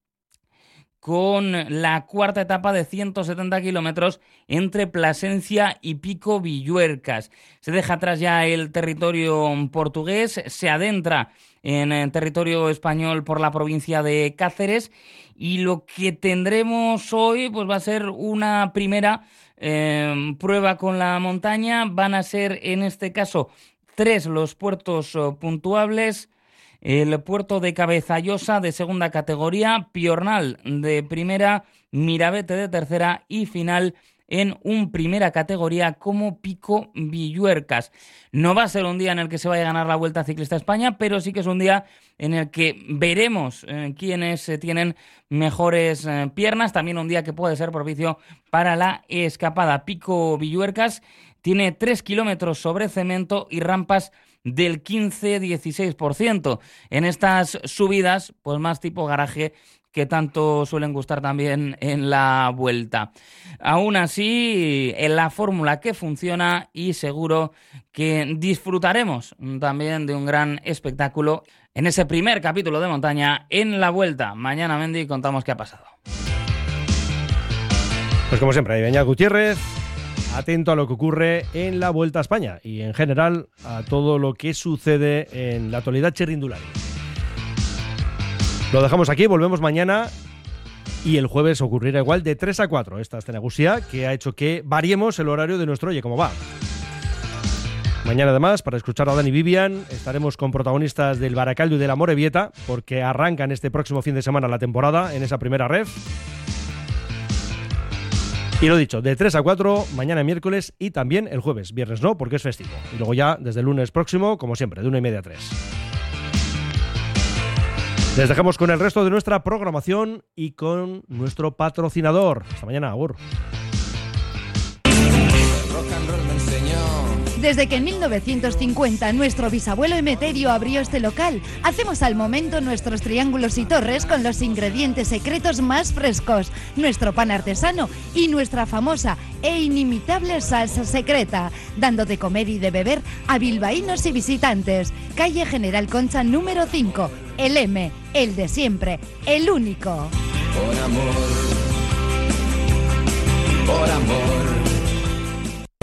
con la cuarta etapa de ciento setenta kilómetros entre Plasencia y Pico Villuercas. Se deja atrás ya el territorio portugués, se adentra en el territorio español por la provincia de Cáceres, y lo que tendremos hoy pues va a ser una primera eh, prueba con la montaña. Van a ser, en este caso, tres los puertos uh, puntuables: el puerto de Cabezallosa de segunda categoría, Piornal de primera, Mirabete de tercera y final en un primera categoría como Pico Villuercas. No va a ser un día en el que se vaya a ganar la Vuelta Ciclista a España, pero sí que es un día en el que veremos eh, quiénes eh, tienen mejores eh, piernas. También un día que puede ser propicio para la escapada. Pico Villuercas tiene tres kilómetros sobre cemento y rampas del quince a dieciséis por ciento. En estas subidas, pues más tipo garaje, que tanto suelen gustar también en la Vuelta. Aún así, en la fórmula que funciona, y seguro que disfrutaremos también de un gran espectáculo en ese primer capítulo de montaña en la Vuelta. Mañana, Mendy, contamos qué ha pasado. Pues como siempre, Beñat Gutiérrez, atento a lo que ocurre en la Vuelta a España y en general a todo lo que sucede en la actualidad txirrindulari. Lo dejamos aquí, volvemos mañana y el jueves ocurrirá igual de tres a cuatro esta escenagusia que ha hecho que variemos el horario de nuestro Oye Cómo Va. Mañana además, para escuchar a Dani Vivian, estaremos con protagonistas del Baracaldo y de la Morevieta, porque arrancan este próximo fin de semana la temporada en esa primera ref. Y lo dicho, de tres a cuatro, mañana miércoles y también el jueves. Viernes no, porque es festivo. Y luego ya desde el lunes próximo, como siempre, de una y media a tres. Les dejamos con el resto de nuestra programación y con nuestro patrocinador. Hasta mañana, agur. Desde que en mil novecientos cincuenta nuestro bisabuelo Emeterio abrió este local, hacemos al momento nuestros triángulos y torres con los ingredientes secretos más frescos, nuestro pan artesano y nuestra famosa e inimitable salsa secreta, dando de comer y de beber a bilbaínos y visitantes. Calle General Concha número cinco, el M, el de siempre, el único. Por amor, por amor.